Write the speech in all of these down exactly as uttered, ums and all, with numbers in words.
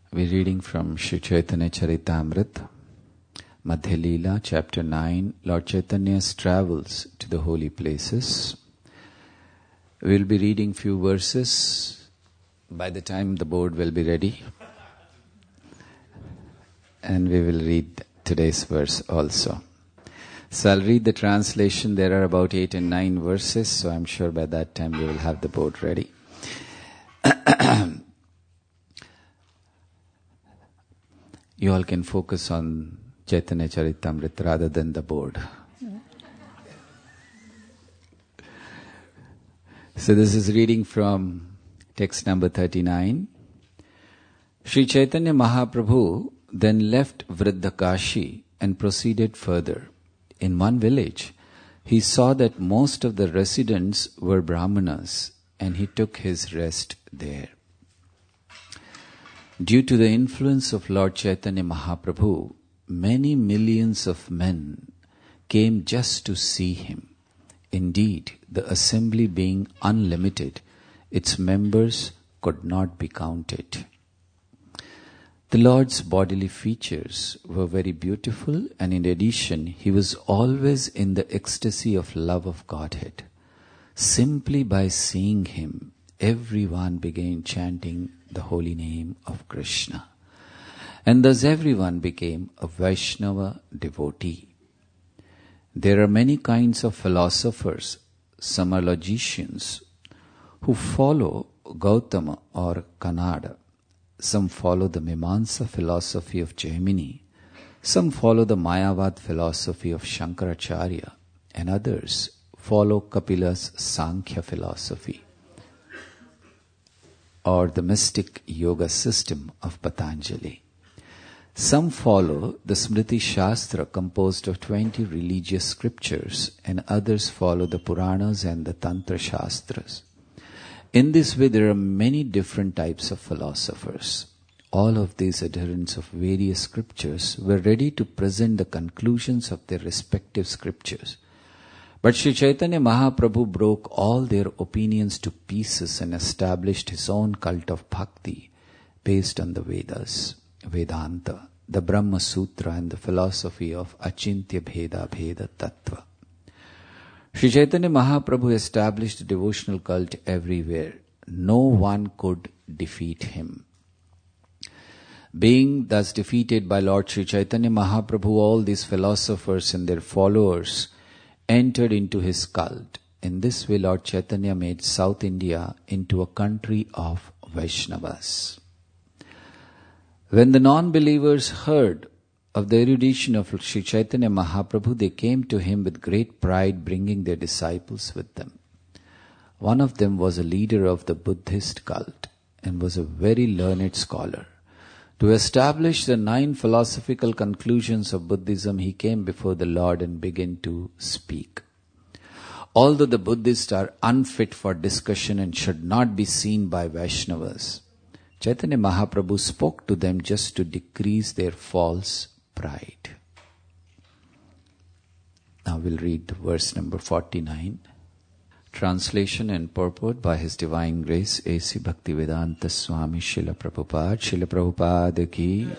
We're reading from Sri Chaitanya Charitamrita, Madhya Leela, chapter nine, Lord Chaitanya's travels to the holy places. We'll be reading few verses. By the time the board will be ready. And we will read today's verse also. So I'll read the translation. There are about eight and nine verses, so I'm sure by that time we will have the board ready. You all can focus on Chaitanya Charitamrita rather than the board. So this is reading from text number thirty-nine. Sri Chaitanya Mahaprabhu then left Vriddhakashi and proceeded further. In one village, he saw that most of the residents were Brahmanas, and he took his rest there. Due to the influence of Lord Chaitanya Mahaprabhu, many millions of men came just to see him. Indeed, the assembly being unlimited, its members could not be counted. The Lord's bodily features were very beautiful, and in addition, he was always in the ecstasy of love of Godhead. Simply by seeing him, everyone began chanting the holy name of Krishna. And thus everyone became a Vaishnava devotee. There are many kinds of philosophers. Some are logicians who follow Gautama or Kannada. Some follow the Mimamsa philosophy of Jaimini. Some follow the Mayavad philosophy of Shankaracharya. And others follow Kapila's Sankhya philosophy, or the mystic yoga system of Patanjali. Some follow the Smriti Shastra composed of twenty religious scriptures, and others follow the Puranas and the Tantra Shastras. In this way, there are many different types of philosophers. All of these adherents of various scriptures were ready to present the conclusions of their respective scriptures. But Sri Chaitanya Mahaprabhu broke all their opinions to pieces and established his own cult of bhakti based on the Vedas, Vedanta, the Brahma Sutra, and the philosophy of Achintya Bheda Bheda Tattva. Sri Chaitanya Mahaprabhu established a devotional cult everywhere. No one could defeat him. Being thus defeated by Lord Sri Chaitanya Mahaprabhu, all these philosophers and their followers entered into his cult. In this way, Lord Chaitanya made South India into a country of Vaishnavas. When the non-believers heard of the erudition of Sri Chaitanya Mahaprabhu, they came to him with great pride, bringing their disciples with them. One of them was a leader of the Buddhist cult and was a very learned scholar. To establish the nine philosophical conclusions of Buddhism, he came before the Lord and began to speak. Although the Buddhists are unfit for discussion and should not be seen by Vaishnavas, Chaitanya Mahaprabhu spoke to them just to decrease their false pride. Now we'll read verse number forty-nine. Translation and purport by His Divine Grace A C Bhaktivedanta Swami Srila Prabhupada. Srila Prabhupada ki.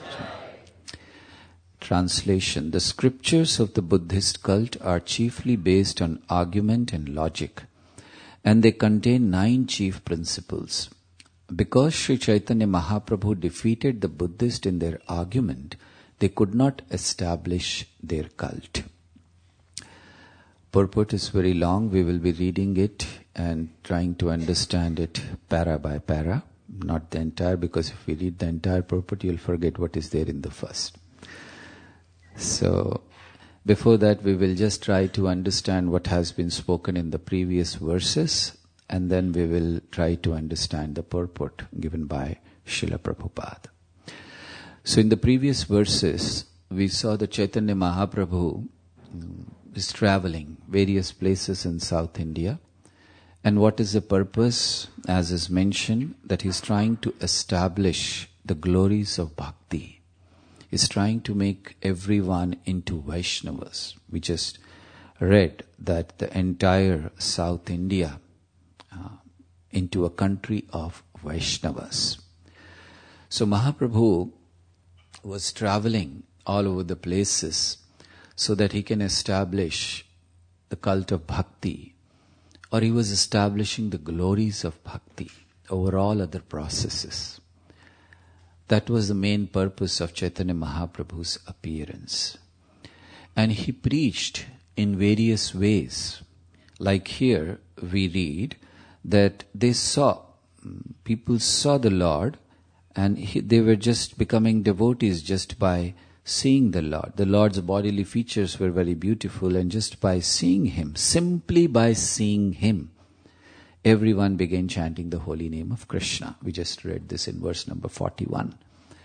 Translation. The scriptures of the Buddhist cult are chiefly based on argument and logic, and they contain nine chief principles. Because Sri Chaitanya Mahaprabhu defeated the Buddhists in their argument, they could not establish their cult. Purport is very long. We will be reading it and trying to understand it para by para, not the entire, because if we read the entire purport, you'll forget what is there in the first. So, before that, we will just try to understand what has been spoken in the previous verses, and then we will try to understand the purport given by Srila Prabhupada. So, in the previous verses, we saw that Chaitanya Mahaprabhu is traveling various places in South India. And what is the purpose? As is mentioned, that he is trying to establish the glories of bhakti. He is trying to make everyone into Vaishnavas. We just read that the entire South India uh, into a country of Vaishnavas. So Mahaprabhu was traveling all over the places so that he can establish the cult of bhakti, or he was establishing the glories of bhakti over all other processes. That was the main purpose of Chaitanya Mahaprabhu's appearance. And he preached in various ways. Like here we read that they saw, people saw the Lord, and he, they were just becoming devotees just by seeing the Lord. The Lord's bodily features were very beautiful, and just by seeing Him, simply by seeing Him, everyone began chanting the holy name of Krishna. We just read this in verse number forty-one.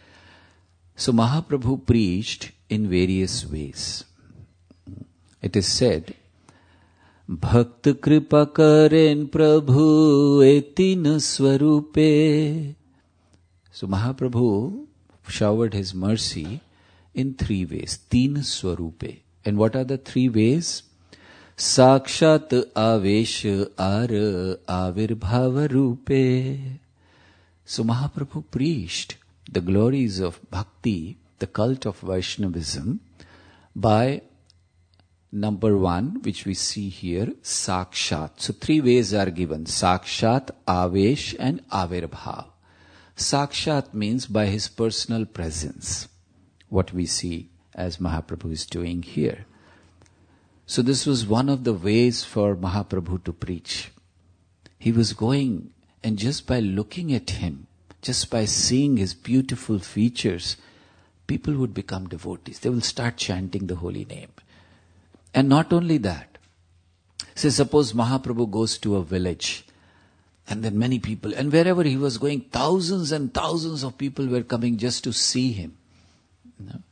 So Mahaprabhu preached in various ways. It is said, Bhakt kripa karen prabhu etin swarupe. So Mahaprabhu showered his mercy in three ways. Teen swarupe. And what are the three ways? Sakshat avesh ar avirbhava rupe. So Mahaprabhu preached the glories of bhakti, the cult of Vaishnavism, by number one, which we see here, Sakshat. So three ways are given. Sakshat, Avesh and Avirbhav. Sakshat means by his personal presence. What we see as Mahaprabhu is doing here. So this was one of the ways for Mahaprabhu to preach. He was going, and just by looking at him, just by seeing his beautiful features, people would become devotees. They will start chanting the holy name. And not only that, say suppose Mahaprabhu goes to a village, and then many people, and wherever he was going, thousands and thousands of people were coming just to see him. You know?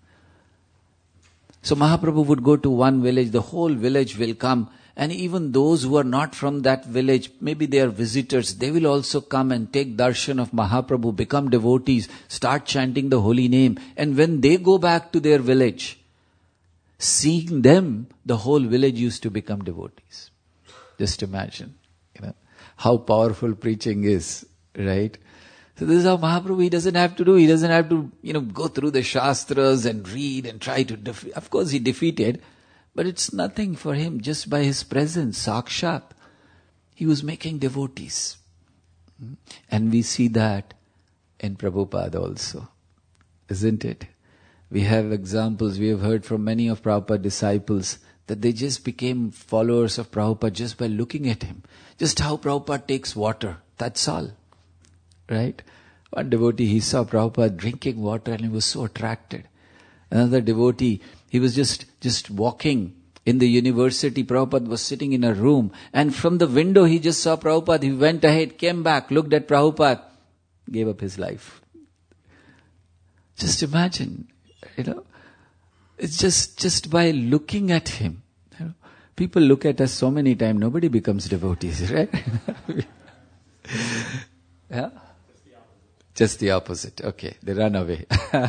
So Mahaprabhu would go to one village, the whole village will come, and even those who are not from that village, maybe they are visitors, they will also come and take darshan of Mahaprabhu, become devotees, start chanting the holy name, and when they go back to their village, seeing them, the whole village used to become devotees. Just imagine, you know, how powerful preaching is, right? So this is how Mahaprabhu, he doesn't have to do, he doesn't have to, you know, go through the Shastras and read and try to defeat. Of course he defeated, but it's nothing for him, just by his presence, Sakshat. He was making devotees. And we see that in Prabhupada also, isn't it? We have examples, we have heard from many of Prabhupada's disciples that they just became followers of Prabhupada just by looking at him. Just how Prabhupada takes water, that's all. Right? One devotee, he saw Prabhupada drinking water and he was so attracted. Another devotee, he was just, just walking in the university. Prabhupada was sitting in a room, and from the window he just saw Prabhupada. He went ahead, came back, looked at Prabhupada, gave up his life. Just imagine. You know, it's just, just by looking at him. You know, people look at us so many times, nobody becomes devotees, right? Yeah? Just the opposite. Okay, they run away.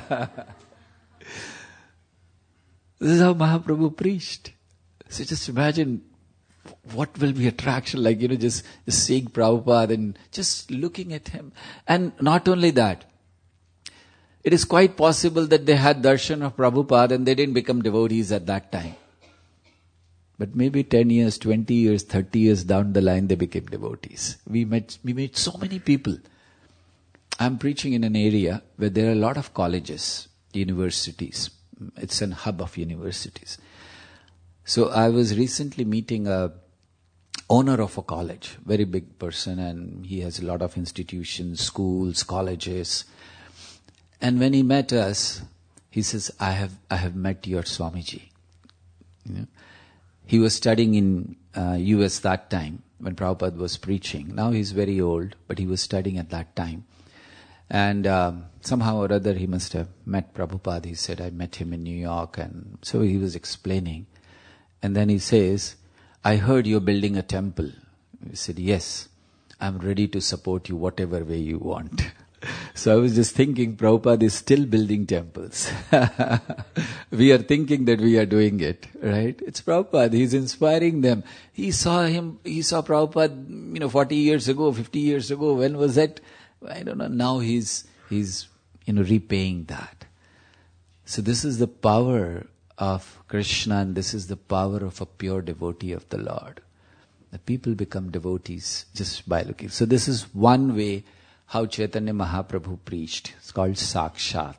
This is how Mahaprabhu preached. So just imagine what will be attraction like, you know, just, just seeing Prabhupada and just looking at him. And not only that, it is quite possible that they had darshan of Prabhupada and they didn't become devotees at that time. But maybe ten years, twenty years, thirty years down the line, they became devotees. We met, we met so many people. I'm preaching in an area where there are a lot of colleges, universities. It's an hub of universities. So I was recently meeting a owner of a college, very big person, and he has a lot of institutions, schools, colleges. And when he met us, he says, I have I have met your Swamiji. You know? He was studying in uh, U S that time when Prabhupada was preaching. Now he's very old, but he was studying at that time. And um, somehow or other he must have met Prabhupada. He said, I met him in New York. And so he was explaining. And then he says, I heard you're building a temple. He said, yes, I'm ready to support you whatever way you want. So I was just thinking, Prabhupada is still building temples. We are thinking that we are doing it, right? It's Prabhupada. He's inspiring them. He saw him, he saw Prabhupada, you know, forty years ago, fifty years ago. When was that? I don't know. Now he's, he's you know, repaying that. So this is the power of Krishna, and this is the power of a pure devotee of the Lord. The people become devotees just by looking. So this is one way how Chaitanya Mahaprabhu preached. It's called Sakshat.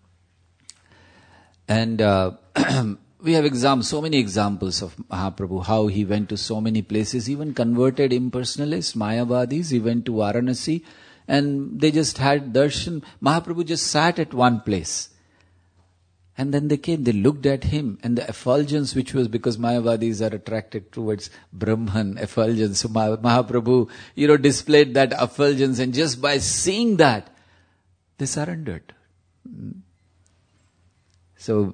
And uh, we have examples, so many examples of Mahaprabhu, how he went to so many places, even converted impersonalists, Mayavadis. He went to Varanasi and they just had darshan. Mahaprabhu just sat at one place. And then they came, they looked at him, and the effulgence, which was because Mayavadis are attracted towards Brahman, effulgence. So Mahaprabhu, you know, displayed that effulgence, and just by seeing that, they surrendered. So,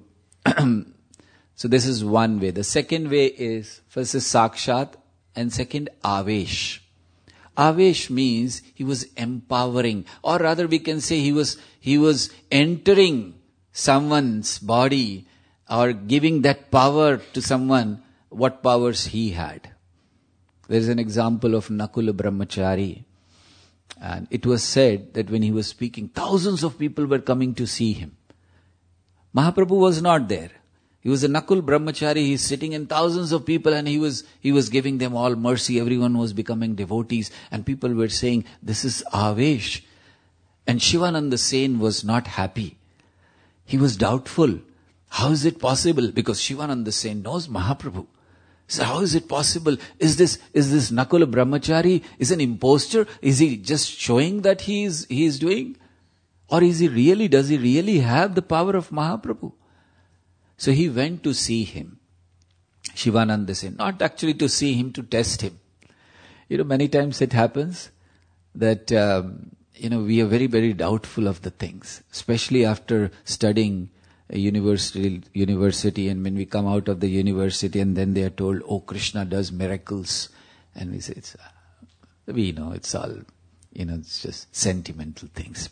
so this is one way. The second way is, first is Sakshat, and second, Avesh. Avesh means he was empowering, or rather we can say he was, he was entering someone's body or giving that power to someone, what powers he had. There is an example of Nakula Brahmachari. And it was said that when he was speaking, thousands of people were coming to see him. Mahaprabhu was not there. He was a Nakul Brahmachari. He's sitting in thousands of people and he was, he was giving them all mercy. Everyone was becoming devotees. And people were saying, this is Avesh. And Shivananda Sen was not happy. He was doubtful. How is it possible? Because Shivananda Sen knows Mahaprabhu. So how is it possible? Is this, is this Nakula Brahmachari is an impostor? Is he just showing that he is, he is doing? Or is he really, does he really have the power of Mahaprabhu? So he went to see him. Shivananda Sen. Not actually to see him, to test him. You know, many times it happens that, um, you know, we are very, very doubtful of the things, especially after studying a university, university, and when we come out of the university and then they are told, oh, Krishna does miracles. And we say, it's, uh, we know it's all, you know, it's just sentimental things.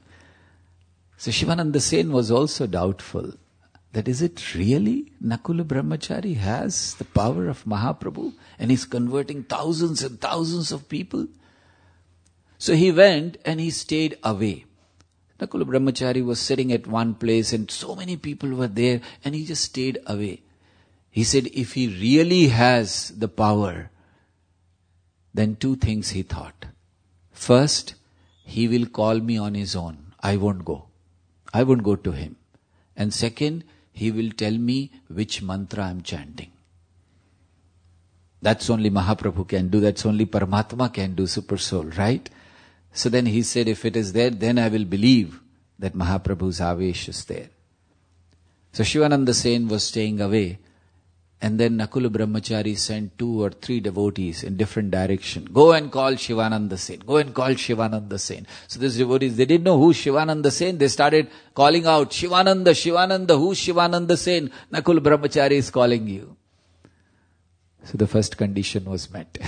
So Shivananda Sen was also doubtful that is it really Nakula Brahmachari has the power of Mahaprabhu and he's converting thousands and thousands of people? So he went and he stayed away. Nakula Brahmachari was sitting at one place and so many people were there and he just stayed away. He said if he really has the power, then two things he thought. First, he will call me on his own. I won't go. I won't go to him. And second, he will tell me which mantra I'm chanting. That's only Mahaprabhu can do. That's only Paramatma can do, Super Soul, right? So then he said, if it is there, then I will believe that Mahaprabhu's Avesh is there. So Shivananda Sen was staying away. And then Nakula Brahmachari sent two or three devotees in different direction. Go and call Shivananda Sen. Go and call Shivananda Sen. So these devotees, they didn't know who Shivananda Sen. They started calling out, Shivananda, Shivananda, who's Shivananda Sen? Nakula Brahmachari is calling you. So the first condition was met.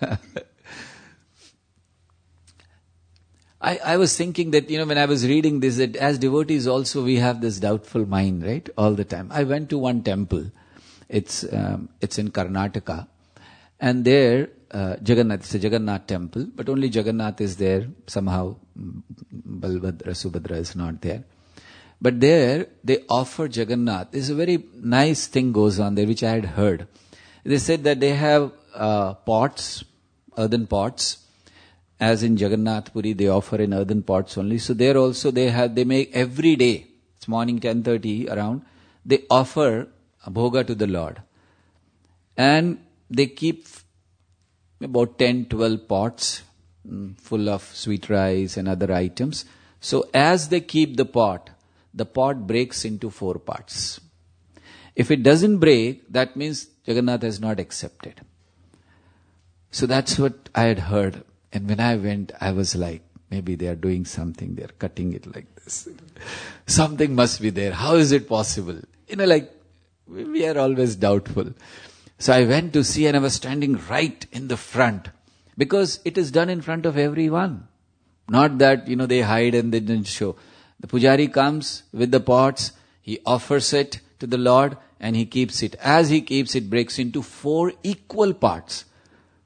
I, I was thinking that, you know, when I was reading this, that as devotees also we have this doubtful mind, right? All the time. I went to one temple. It's um, it's in Karnataka. And there, uh, Jagannath, it's a Jagannath temple, but only Jagannath is there. Somehow, Balbhadra, Subhadra is not there. But there, they offer Jagannath. There's a very nice thing goes on there, which I had heard. They said that they have uh, pots, earthen pots, as in Jagannath Puri, they offer in earthen pots only. So there also they have, they make every day, it's morning ten thirty around, they offer a bhoga to the Lord. And they keep about ten, twelve pots mm, full of sweet rice and other items. So as they keep the pot, the pot breaks into four parts. If it doesn't break, that means Jagannath has not accepted. So that's what I had heard. And when I went, I was like, maybe they are doing something, they are cutting it like this. Something must be there. How is it possible? You know, like, we are always doubtful. So I went to see and I was standing right in the front. Because it is done in front of everyone. Not that, you know, they hide and they didn't show. The pujari comes with the pots, he offers it to the Lord and he keeps it. As he keeps it, breaks into four equal parts.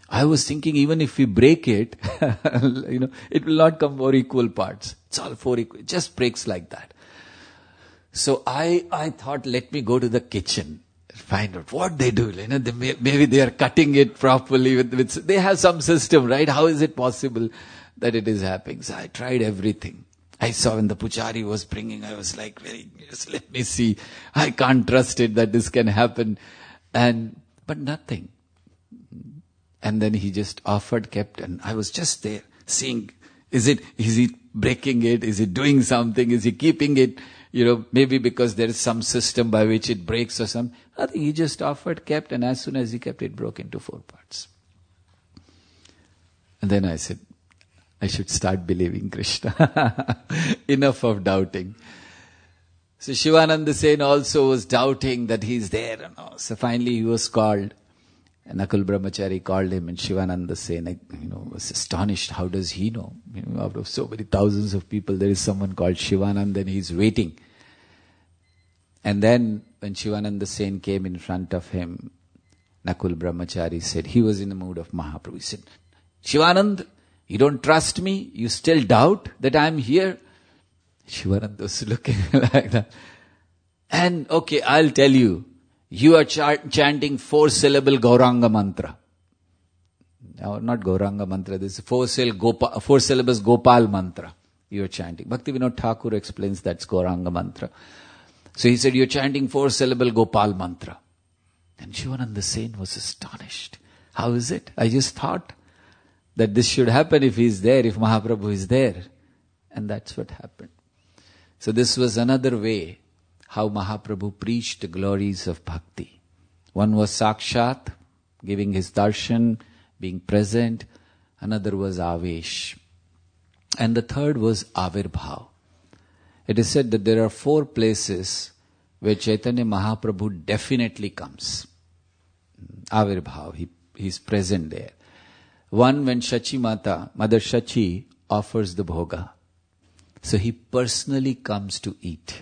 I was thinking even if we break it, you know, it will not come for equal parts. It's all four equal, it just breaks like that. So I, I thought, let me go to the kitchen, find out what they do. You know, they may, maybe they are cutting it properly. With, with, they have some system, right? How is it possible that it is happening? So I tried everything. I saw when the puchari was bringing, I was like, very, just let me see. I can't trust it that this can happen. And, but nothing. And then he just offered, kept, and I was just there seeing, is it, is he breaking it? Is he doing something? Is he keeping it? You know, maybe because there is some system by which it breaks or something. Nothing. He just offered, kept, and as soon as he kept, it broke into four parts. And then I said, I should start believing Krishna. Enough of doubting. So Shivananda Sen also was doubting that he is there. You know. So finally he was called. And Nakul Brahmachari called him, and Shivananda Sen, you know, was astonished. How does he know? You know, out of so many thousands of people, there is someone called Shivananda and he's waiting. And then when Shivananda Sen came in front of him, Nakul Brahmachari said, he was in the mood of Mahaprabhu. He said, Shivananda, you don't trust me? You still doubt that I am here? Shivananda was looking like that. And okay, I'll tell you. You are ch- chanting four-syllable Gauranga mantra. No, not Gauranga mantra. This is four-syllable Gopal, four syllables Gopal mantra. You are chanting. Bhaktivinoda Thakur explains that's Gauranga mantra. So he said, you're chanting four-syllable Gopal mantra. And Shivananda Sen was astonished. How is it? I just thought that this should happen if he is there, if Mahaprabhu is there. And that's what happened. So this was another way how Mahaprabhu preached the glories of bhakti. One was Sakshat, giving his darshan, being present. Another was Avesh. And the third was Avirbhav. It is said that there are four places where Chaitanya Mahaprabhu definitely comes. Avirbhav, he, he is present there. One, when Shachi Mata, Mother Shachi, offers the bhoga. So he personally comes to eat.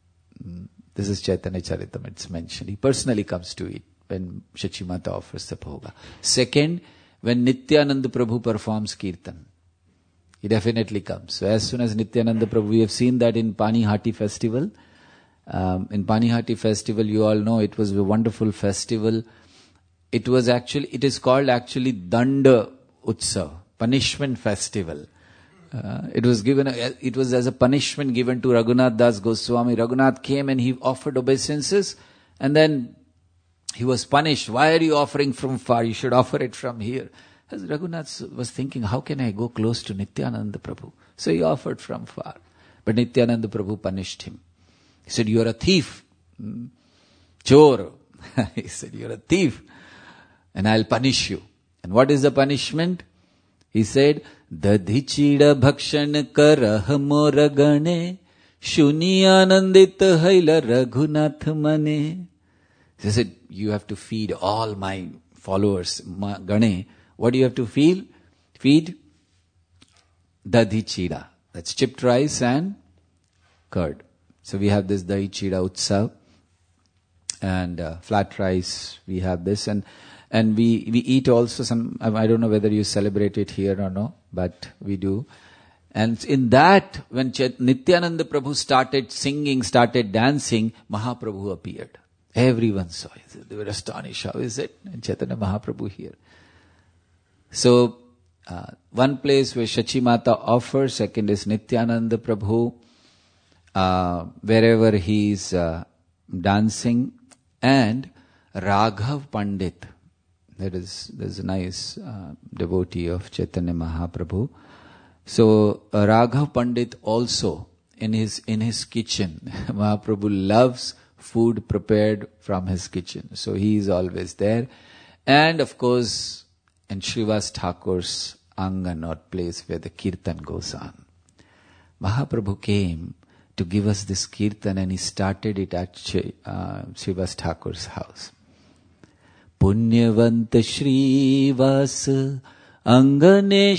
This is Chaitanya Charitam, it's mentioned. He personally comes to eat when Shachi Mata offers the bhoga. Second, when Nityananda Prabhu performs Kirtan, he definitely comes. So as soon as Nityananda Prabhu, we have seen that in Panihati festival. Um, in Panihati festival, you all know it was a wonderful festival. It was actually, it is called actually Danda Utsav, punishment festival. Uh, it was given, a, it was as a punishment given to Raghunath Das Goswami. Raghunath came and he offered obeisances, and then he was punished. Why are you offering from far? You should offer it from here. As Raghunath was thinking, how can I go close to Nityananda Prabhu? So he offered from far. But Nityananda Prabhu punished him. He said, you are a thief. Hmm? Chor. He said, you are a thief. And I'll punish you. And what is the punishment? He said, Dadhi chida bhakshan karah mor gane, shuni anandit haila Raghunath mane. He said, you have to feed all my followers, ma, gane. What do you have to feed? Feed Dadhi chida. That's chipped rice and curd. So we have this Dadhi chida utsav. And uh, flat rice, we have this. And And we, we eat also some, I don't know whether you celebrate it here or no, but we do. And in that, when Ch- Nityananda Prabhu started singing, started dancing, Mahaprabhu appeared. Everyone saw it. They were astonished. How is it? And Chaitanya Mahaprabhu here. So, uh, one place where Shachi Mata offers, second is Nityananda Prabhu, uh, wherever he is uh, dancing, and Raghav Pandit. That is, there's a nice uh, devotee of Chaitanya Mahaprabhu. So uh, Raghav Pandit also in his in his kitchen, Mahaprabhu loves food prepared from his kitchen. So he is always there. And of course, in Srivas Thakur's Angan or place where the Kirtan goes on. Mahaprabhu came to give us this Kirtan and he started it at uh, Srivas Thakur's house. Punyavant Shrivas Angane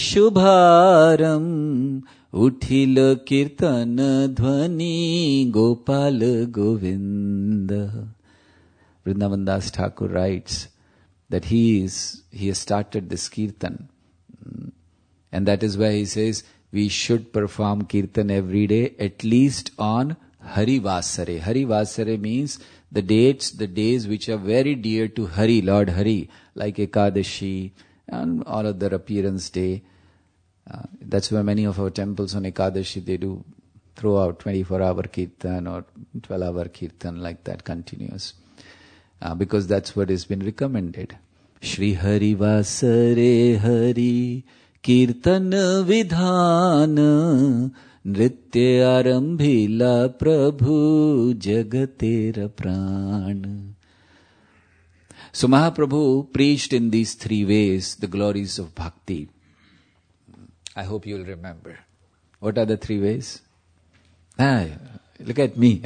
Shubharam Uthil Kirtan Dhvani Gopal Govinda. Vrindavan Das Thakur writes that he is, he has started this kirtan. And that is why he says, we should perform kirtan every day, at least on Hari Vasare. Hari Vasare means the dates, the days which are very dear to Hari, Lord Hari, like Ekadashi and all other appearance day. Uh, that's why many of our temples on Ekadashi, they do throughout twenty-four hour kirtan or twelve hour kirtan, like that, continuous. Uh, because that's what has been recommended. Shri Hari Vasare Hari Kirtan Vidhana Nritya Arambhila Prabhu Jagatera Pran. So Mahaprabhu preached in these three ways the glories of bhakti. I hope you'll remember. What are the three ways? Ah, look at me.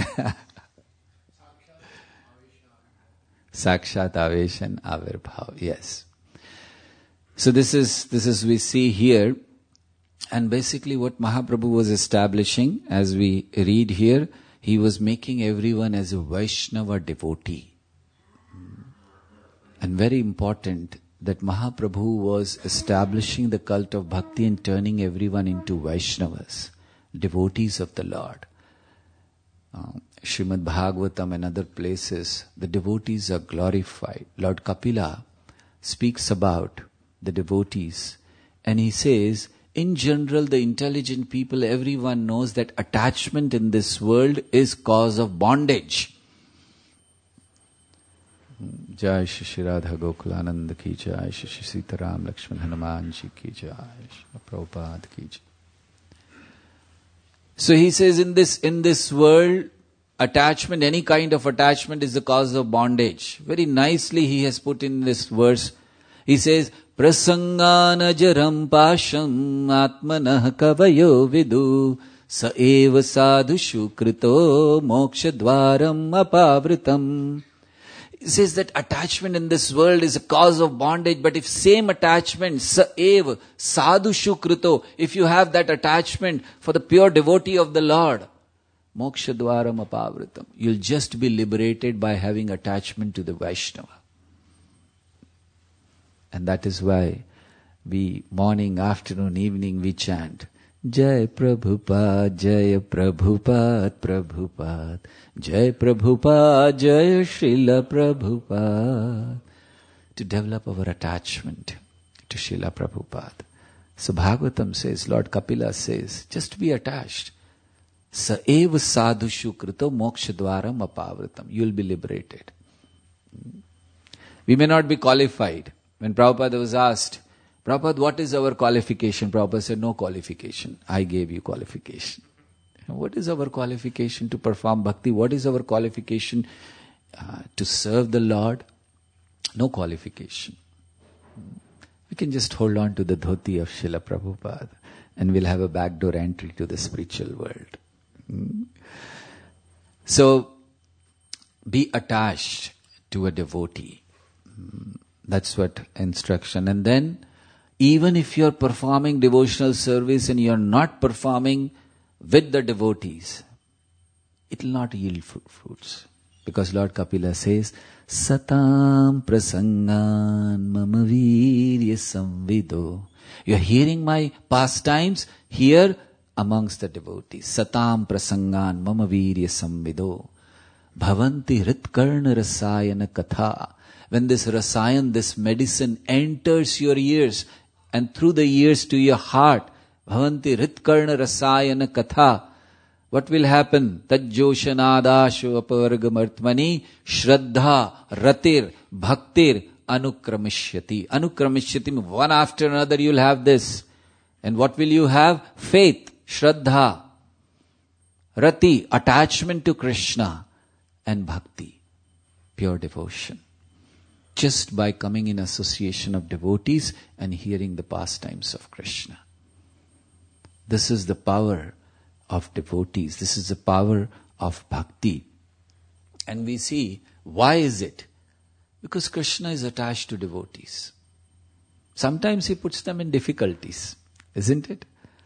Sakshat Avesh and Avirbhav. Yes. So this is, this is we see here, and basically what Mahaprabhu was establishing, as we read here, he was making everyone as a Vaishnava devotee. And very important that Mahaprabhu was establishing the cult of bhakti and turning everyone into Vaishnavas, devotees of the Lord. Uh, Srimad Bhagavatam and other places, the devotees are glorified. Lord Kapila speaks about the devotees, and he says, in general, the intelligent people, everyone knows that attachment in this world is cause of bondage. Jai Shri Radha Gokulanand ki jai, Shri Sitaram Lakshman Hanuman ji ki jai, Shri Prabhupada ki jai. So he says, in this in this world, attachment, any kind of attachment is the cause of bondage. Very nicely he has put in this verse. He says, Prasangana jaram pasham atmanah kavayo vidu sa eva sadhushu krito moksha dvaram apavritam. He says that attachment in this world is a cause of bondage, but if same attachment, sa eva sadhushu krito, if you have that attachment for the pure devotee of the Lord, moksha dvaram apavritam, you'll just be liberated by having attachment to the Vaishnava. And that is why we, morning, afternoon, evening, we chant, Jai Prabhupada, Jai Prabhupada, Prabhupada, Jai Prabhupada, Jai Srila Prabhupada, to develop our attachment to Srila Prabhupada. So Bhagavatam says, Lord Kapila says, just be attached. Sa eva sadhushu krito moksha dvaram apavritam. You will be liberated. We may not be qualified. When Prabhupada was asked, Prabhupada, what is our qualification? Prabhupada said, no qualification. I gave you qualification. What is our qualification to perform bhakti? What is our qualification uh, to serve the Lord? No qualification. We can just hold on to the dhoti of Srila Prabhupada and we'll have a backdoor entry to the spiritual world. Hmm? So, be attached to a devotee. Hmm. That's what instruction. And then, even if you're performing devotional service and you're not performing with the devotees, it will not yield fruits. Because Lord Kapila says, Satam prasangan mama virya samvido. You're hearing my pastimes here amongst the devotees. Satam prasangan mama virya samvido. Bhavanti hritkarna rasayana katha. When this rasayan, this medicine enters your ears and through the ears to your heart, bhavanti hritkarna rasayana katha, what will happen? Tajjoshanadasho apargamartmani shraddha ratir bhaktir anukramishyati. Anukramishyati means one after another you'll have this. And what will you have? Faith, shraddha, rati, attachment to Krishna, and bhakti, pure devotion. Just by coming in association of devotees and hearing the pastimes of Krishna. This is the power of devotees. This is the power of bhakti. And we see, why is it? Because Krishna is attached to devotees. Sometimes he puts them in difficulties, isn't it?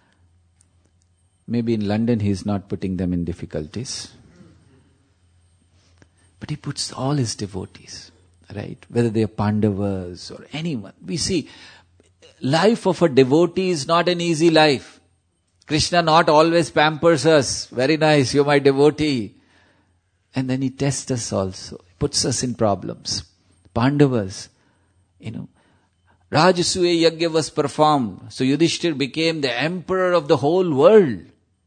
Maybe in London he is not putting them in difficulties. But he puts all his devotees. right? Whether they are Pandavas or anyone. We see, life of a devotee is not an easy life. Krishna not always pampers us. Very nice, you're my devotee. And then he tests us also. He puts us in problems. Pandavas, you know, Rajasuya Yagya was performed. So Yudhishthir became the emperor of the whole world.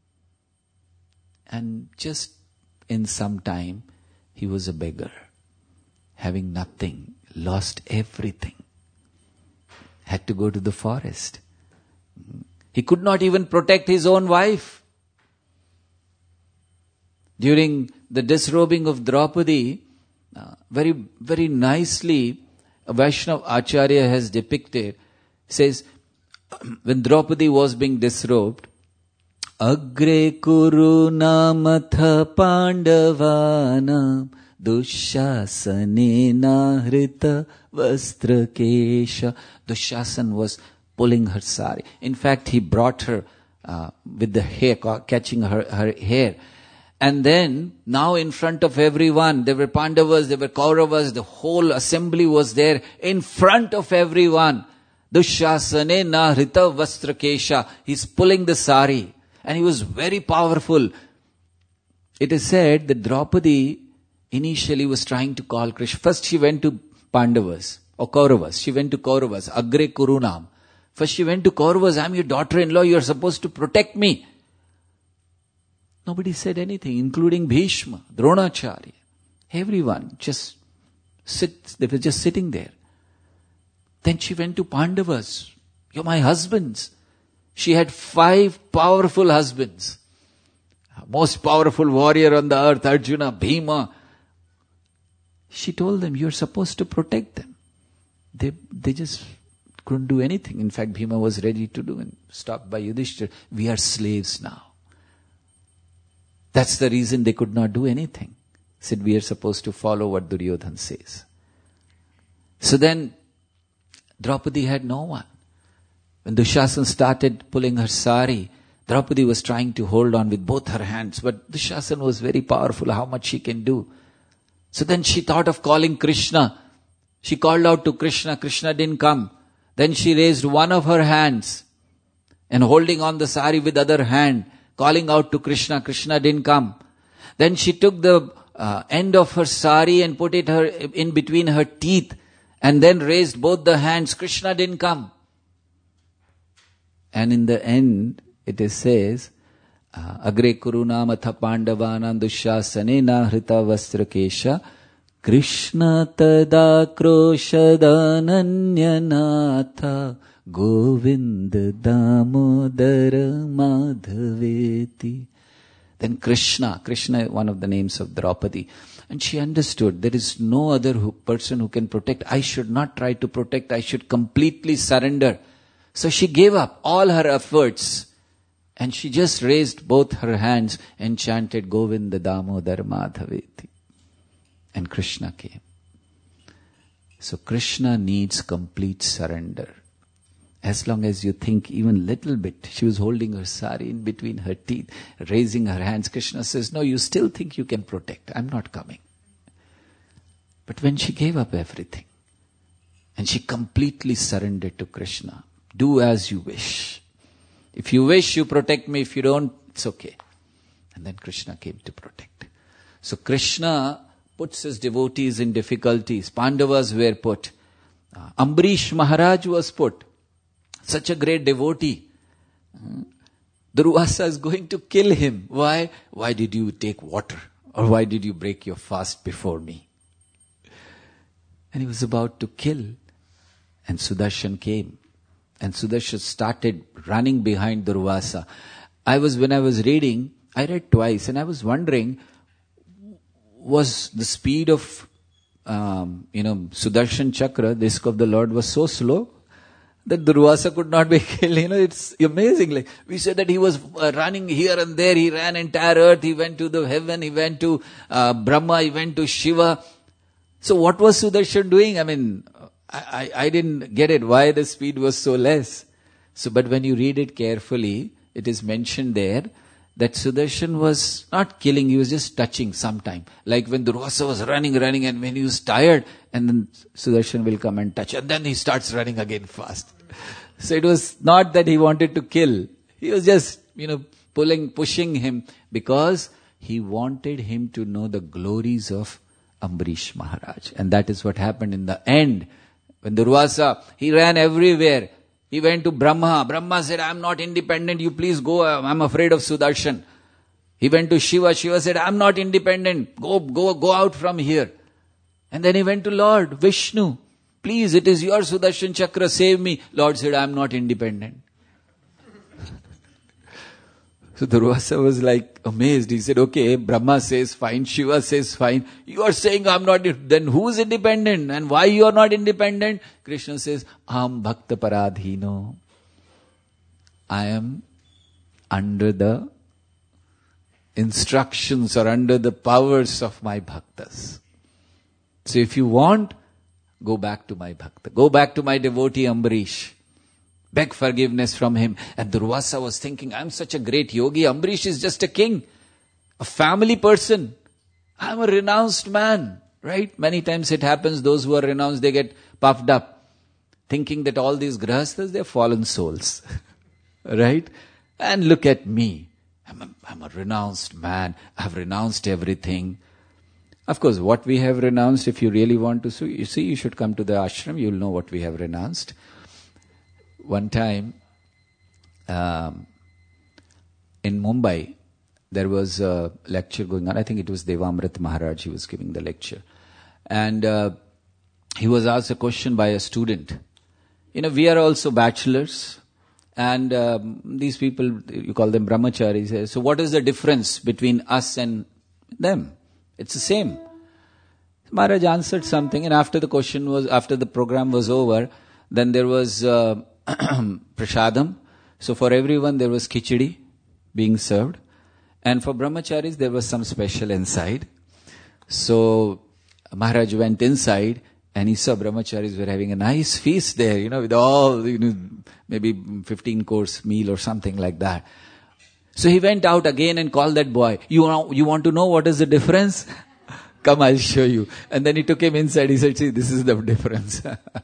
And just in some time, he was a beggar. Having nothing, lost everything. Had to go to the forest. He could not even protect his own wife. During the disrobing of Draupadi, uh, very, very nicely, a Vaishnava Acharya has depicted, says, when Draupadi was being disrobed, Agre kuru namatha pandavanam Dushasanena hrita vastrakesha. Dushasan was pulling her sari. In fact, he brought her uh, with the hair, catching her, her hair. And then, now in front of everyone, there were Pandavas, there were Kauravas, the whole assembly was there in front of everyone. Dushasanena hrita vastrakesha. He's pulling the sari. And he was very powerful. It is said that Draupadi initially was trying to call Krishna. First she went to Pandavas or Kauravas. She went to Kauravas. Agre kurunam. First she went to Kauravas. I'm your daughter-in-law. You're supposed to protect me. Nobody said anything, including Bhishma, Dronacharya. Everyone just sit. They were just sitting there. Then she went to Pandavas. You're my husbands. She had five powerful husbands. Most powerful warrior on the earth, Arjuna, Bhima. She told them, you're supposed to protect them. They they just couldn't do anything. In fact, Bhima was ready to do and stopped by Yudhishthira. We are slaves now. That's the reason they could not do anything. Said we are supposed to follow what Duryodhana says. So then, Draupadi had no one. When Dushasan started pulling her sari, Draupadi was trying to hold on with both her hands. But Dushasan was very powerful, how much she can do. So then she thought of calling Krishna. She called out to Krishna. Krishna didn't come. Then she raised one of her hands and holding on the sari with other hand, calling out to Krishna. Krishna didn't come. Then she took the uh, end of her sari and put it her in between her teeth and then raised both the hands. Krishna didn't come. And in the end, it is says, Agre kurunam atha pandavanam dushasanena hrita vastrakesha Krishna tada kroshadananyanatha Govinda damodara madhaveti. Then Krishna, Krishna is one of the names of Draupadi. And she understood there is no other who, person who can protect. I should not try to protect. I should completely surrender. So she gave up all her efforts. And she just raised both her hands and chanted Govinda Damodar Madhaveti. And Krishna came. So Krishna needs complete surrender. As long as you think even little bit, she was holding her sari in between her teeth, raising her hands. Krishna says, no, you still think you can protect. I'm not coming. But when she gave up everything, and she completely surrendered to Krishna, do as you wish. If you wish, you protect me. If you don't, it's okay. And then Krishna came to protect. So Krishna puts his devotees in difficulties. Pandavas were put. Uh, Ambarish Maharaj was put. Such a great devotee. Uh, Durvasa is going to kill him. Why? Why did you take water? Or why did you break your fast before me? And he was about to kill. And Sudarshan came. And Sudarshan started running behind Durvasa. I was, when I was reading, I read twice and I was wondering, was the speed of, um, you know, Sudarshan Chakra, the disc of the Lord, was so slow that Durvasa could not be killed. You know, it's amazing. Like we said that he was uh, running here and there. He ran entire earth. He went to the heaven. He went to uh, Brahma. He went to Shiva. So what was Sudarshan doing? I mean, I, I, I didn't get it. Why the speed was so less? So, but when you read it carefully, it is mentioned there that Sudarshan was not killing, he was just touching sometime. Like when Durvasa was running, running, and when he was tired, and then Sudarshan will come and touch, and then he starts running again fast. So it was not that he wanted to kill. He was just, you know, pulling, pushing him, because he wanted him to know the glories of Ambarish Maharaj. And that is what happened in the end. When Durvasa, he ran everywhere. He went to Brahma. Brahma said, I am not independent. You please go. I am afraid of Sudarshan. He went to Shiva. Shiva said, I am not independent. Go, go, go out from here. And then he went to Lord Vishnu. Please, it is your Sudarshan Chakra. Save me. Lord said, I am not independent. So Durvasa was like amazed. He said, okay, Brahma says fine, Shiva says fine. You are saying I am not, then who is independent? And why you are not independent? Krishna says, Aham bhakta paradhino. I am under the instructions or under the powers of my bhaktas. So if you want, go back to my bhakta. Go back to my devotee Ambarish. Beg forgiveness from him. And Durvasa was thinking, I'm such a great yogi. Ambarish is just a king, a family person. I'm a renounced man, right? Many times it happens, those who are renounced, they get puffed up, thinking that all these grahasthas, they're fallen souls, right? And look at me. I'm a, I'm a renounced man. I've renounced everything. Of course, what we have renounced, if you really want to see, you see, you should come to the ashram, you'll know what we have renounced. One time, um, in Mumbai, there was a lecture going on. I think it was Devamrit Maharaj, he was giving the lecture. And uh, he was asked a question by a student. You know, we are also bachelors. And um, these people, you call them brahmacharis. So what is the difference between us and them? It's the same. Maharaj answered something, and after the question was, after the program was over, then there was uh, prasadam. So for everyone there was khichdi being served. And for brahmacharis there was some special inside. So Maharaj went inside and he saw brahmacharis were having a nice feast there, you know, with all, you know, maybe fifteen course meal or something like that. So he went out again and called that boy. You want, you want to know what is the difference? Come, I'll show you. And then he took him inside. He said, see, this is the difference.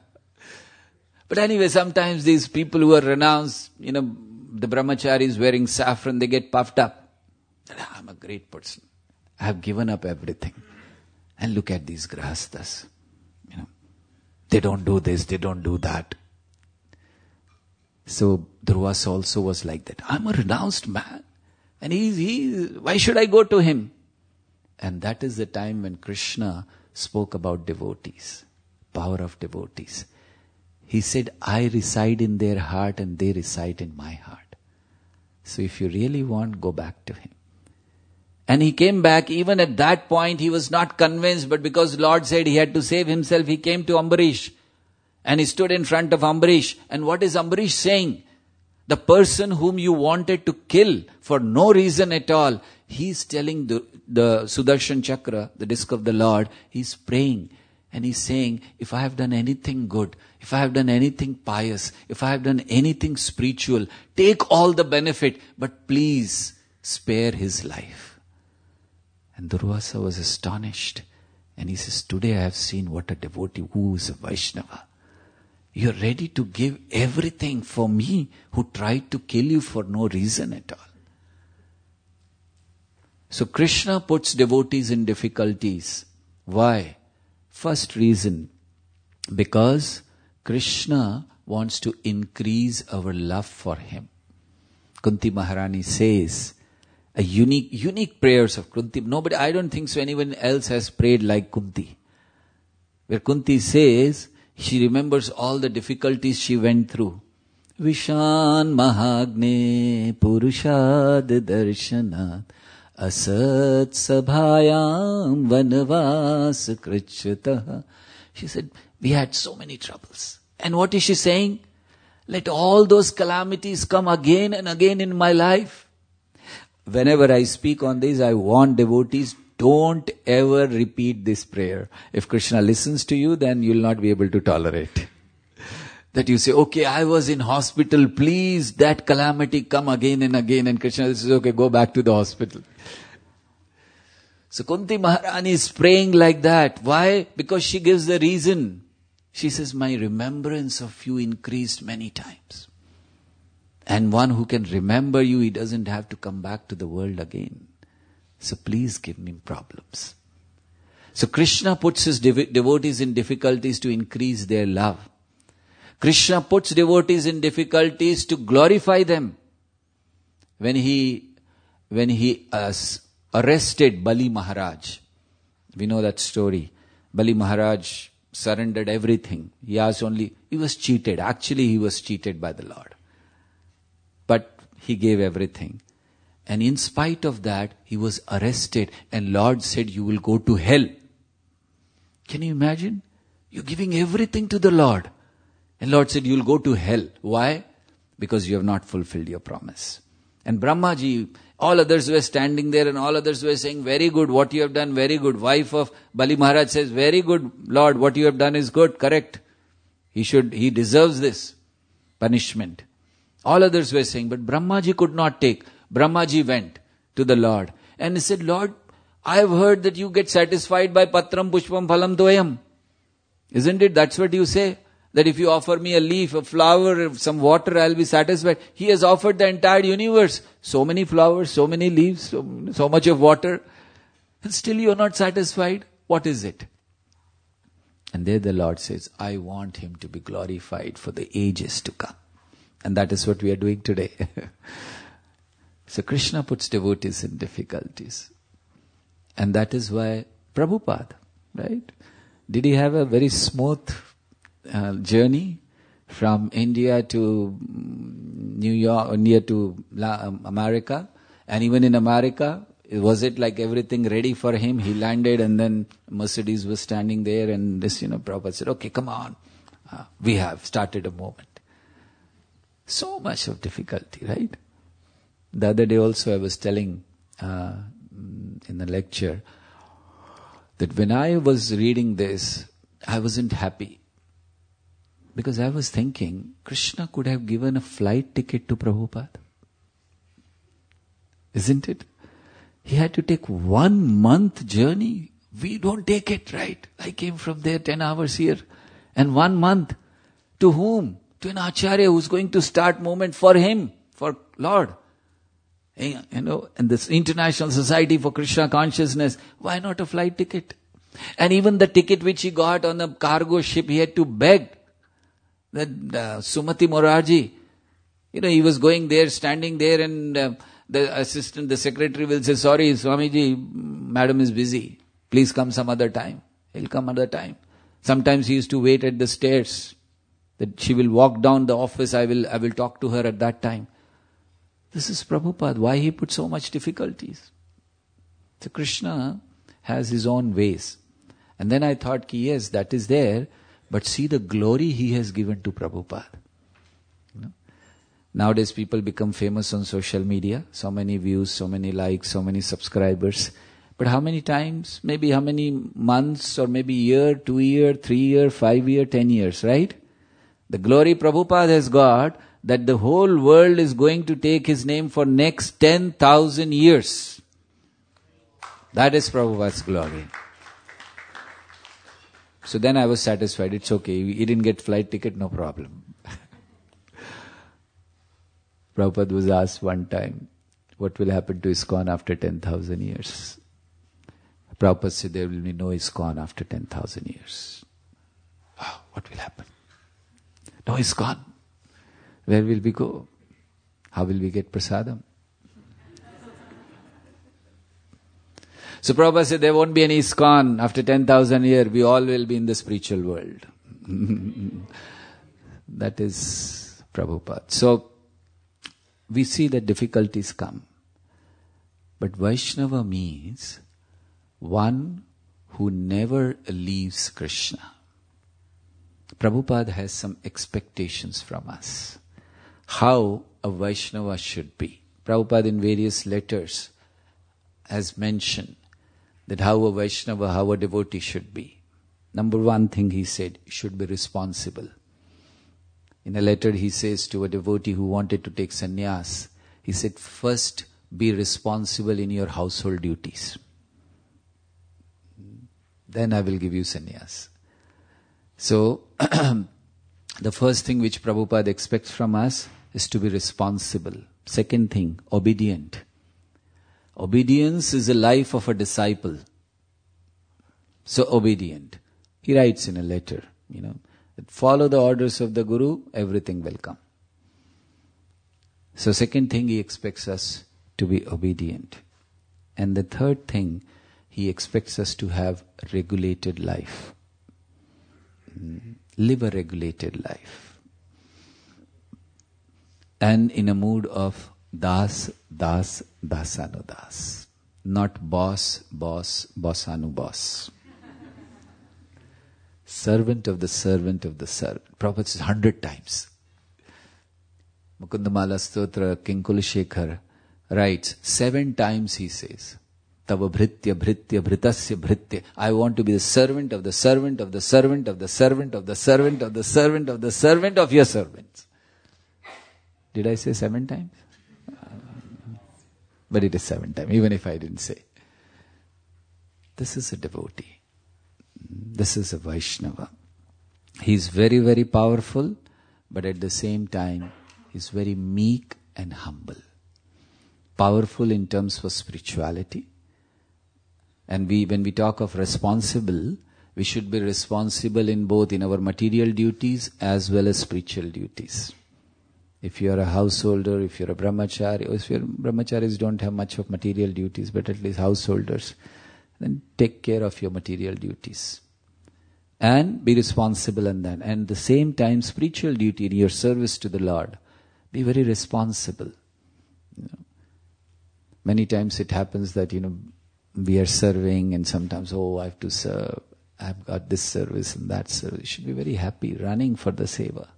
But anyway, sometimes these people who are renounced, you know, the brahmacharis wearing saffron, they get puffed up. I'm a great person. I have given up everything. And look at these grahasthas. You know, they don't do this, they don't do that. So Durvasa also was like that. I'm a renounced man. And he, he, why should I go to him? And that is the time when Krishna spoke about devotees, power of devotees. He said, I reside in their heart and they reside in my heart. So if you really want, go back to him. And he came back. Even at that point, he was not convinced, but because Lord said he had to save himself, he came to Ambarish. And he stood in front of Ambarish. And what is Ambarish saying? The person whom you wanted to kill for no reason at all, he's telling the, the Sudarshan Chakra, the disc of the Lord, he's praying. And he's saying, if I have done anything good, if I have done anything pious, if I have done anything spiritual, take all the benefit, but please spare his life. And Durvasa was astonished. And he says, today I have seen what a devotee who is a Vaishnava. You're ready to give everything for me who tried to kill you for no reason at all. So Krishna puts devotees in difficulties. Why? First reason, because Krishna wants to increase our love for him. Kunti Maharani says, a unique, unique prayers of Kunti. Nobody, I don't think so anyone else has prayed like Kunti. Where Kunti says, she remembers all the difficulties she went through. Vishan Mahagne Purushad Darshanat Asat Sabhayam Vanavas Krichyatah. She said, we had so many troubles. And what is she saying? Let all those calamities come again and again in my life. Whenever I speak on this, I want devotees, don't ever repeat this prayer. If Krishna listens to you, then you'll not be able to tolerate. That you say, okay, I was in hospital, please, that calamity come again and again. And Krishna says, okay, go back to the hospital. So Kunti Maharani is praying like that. Why? Because she gives the reason. She says, my remembrance of you increased many times. And one who can remember you, he doesn't have to come back to the world again. So please give me problems. So Krishna puts his dev- devotees in difficulties to increase their love. Krishna puts devotees in difficulties to glorify them. When he, when he uh, arrested Bali Maharaj, we know that story. Bali Maharaj surrendered everything. He asked only, he was cheated. Actually, he was cheated by the Lord. But he gave everything. And in spite of that, he was arrested. And Lord said, you will go to hell. Can you imagine? You're giving everything to the Lord. And Lord said, you will go to hell. Why? Because you have not fulfilled your promise. And Brahmaji, all others were standing there and all others were saying, very good, what you have done, very good. Wife of Bali Maharaj says, very good, Lord, what you have done is good, correct. He should, he deserves this punishment. All others were saying, but Brahmaji could not take. Brahmaji went to the Lord and he said, Lord, I have heard that you get satisfied by patram pushpam phalam toyam. Isn't it? That's what you say. That if you offer me a leaf, a flower, some water, I'll be satisfied. He has offered the entire universe. So many flowers, so many leaves, so, so much of water. And still you are not satisfied. What is it? And there the Lord says, I want him to be glorified for the ages to come. And that is what we are doing today. So Krishna puts devotees in difficulties. And that is why Prabhupada, right? Did he have a very smooth uh, journey from India to New York, India to La- um, America? And even in America, was it like everything ready for him? He landed and then Mercedes was standing there and this, you know, Prabhupada said, okay, come on. Uh, we have started a movement. So much of difficulty, right? The other day also I was telling uh, in the lecture that when I was reading this, I wasn't happy. Because I was thinking, Krishna could have given a flight ticket to Prabhupada. Isn't it? He had to take one month journey. We don't take it, right? I came from there ten hours here. And one month. To whom? To an Acharya who's going to start movement for him, for Lord. You know, and this International Society for Krishna Consciousness, why not a flight ticket? And even the ticket which he got on the cargo ship, he had to beg. That uh, Sumati Morarji, you know, he was going there, standing there, and uh, the assistant, the secretary will say, sorry, Swamiji, madam is busy. Please come some other time. He'll come another time. Sometimes he used to wait at the stairs. That she will walk down the office, I will I will talk to her at that time. This is Prabhupada. Why he put so much difficulties? So Krishna has his own ways. And then I thought, yes, that is there, but see the glory he has given to Prabhupada. You know? Nowadays people become famous on social media. So many views, so many likes, so many subscribers. But how many times? Maybe how many months or maybe year, two year, three year, five year, ten years, right? The glory Prabhupada has got, that the whole world is going to take his name for next ten thousand years. That is Prabhupada's glory. So then I was satisfied. It's okay. He didn't get flight ticket, no problem. Prabhupada was asked one time, what will happen to ISKCON after ten thousand years? Prabhupada said, there will be no ISKCON after ten thousand years. Oh, what will happen? No ISKCON. Where will we go? How will we get prasadam? So Prabhupada said, there won't be any ISKCON after ten thousand years. We all will be in the spiritual world. That is Prabhupada. So, we see that difficulties come. But Vaishnava means one who never leaves Krishna. Prabhupada has some expectations from us. How a Vaishnava should be. Prabhupada in various letters has mentioned that how a Vaishnava, how a devotee should be. Number one thing he said, should be responsible. In a letter he says to a devotee who wanted to take sannyas, he said, first be responsible in your household duties. Then I will give you sannyas. So, the first thing which Prabhupada expects from us is to be responsible. Second thing, obedient. Obedience is the life of a disciple. So obedient. He writes in a letter, you know, that follow the orders of the Guru, everything will come. So second thing, he expects us to be obedient. And the third thing, he expects us to have regulated life. Live a regulated life. And in a mood of das, das, dasanudas. Not boss, boss, bossanu boss. Servant of the servant of the servant. Prabhupada says hundred times. Mukundamala Stotra, King Kulashekar writes, seven times he says, Tava bhritya bhritya bhritasya bhritya. I want to be the servant of the servant of the servant of the servant of the servant of the servant of the servant of your servants. Did I say seven times? But it is seven times, even if I didn't say. This is a devotee. This is a Vaishnava. He is very, very powerful, but at the same time, he is very meek and humble. Powerful in terms of spirituality. And we, when we talk of responsible, we should be responsible in both in our material duties as well as spiritual duties. If you are a householder, if you are a brahmachari, or if you are brahmacharis don't have much of material duties, but at least householders, then take care of your material duties. And be responsible in that. And at the same time, spiritual duty in your service to the Lord, be very responsible. You know, many times it happens that, you know, we are serving and sometimes, oh, I have to serve. I've got this service and that service. You should be very happy running for the seva.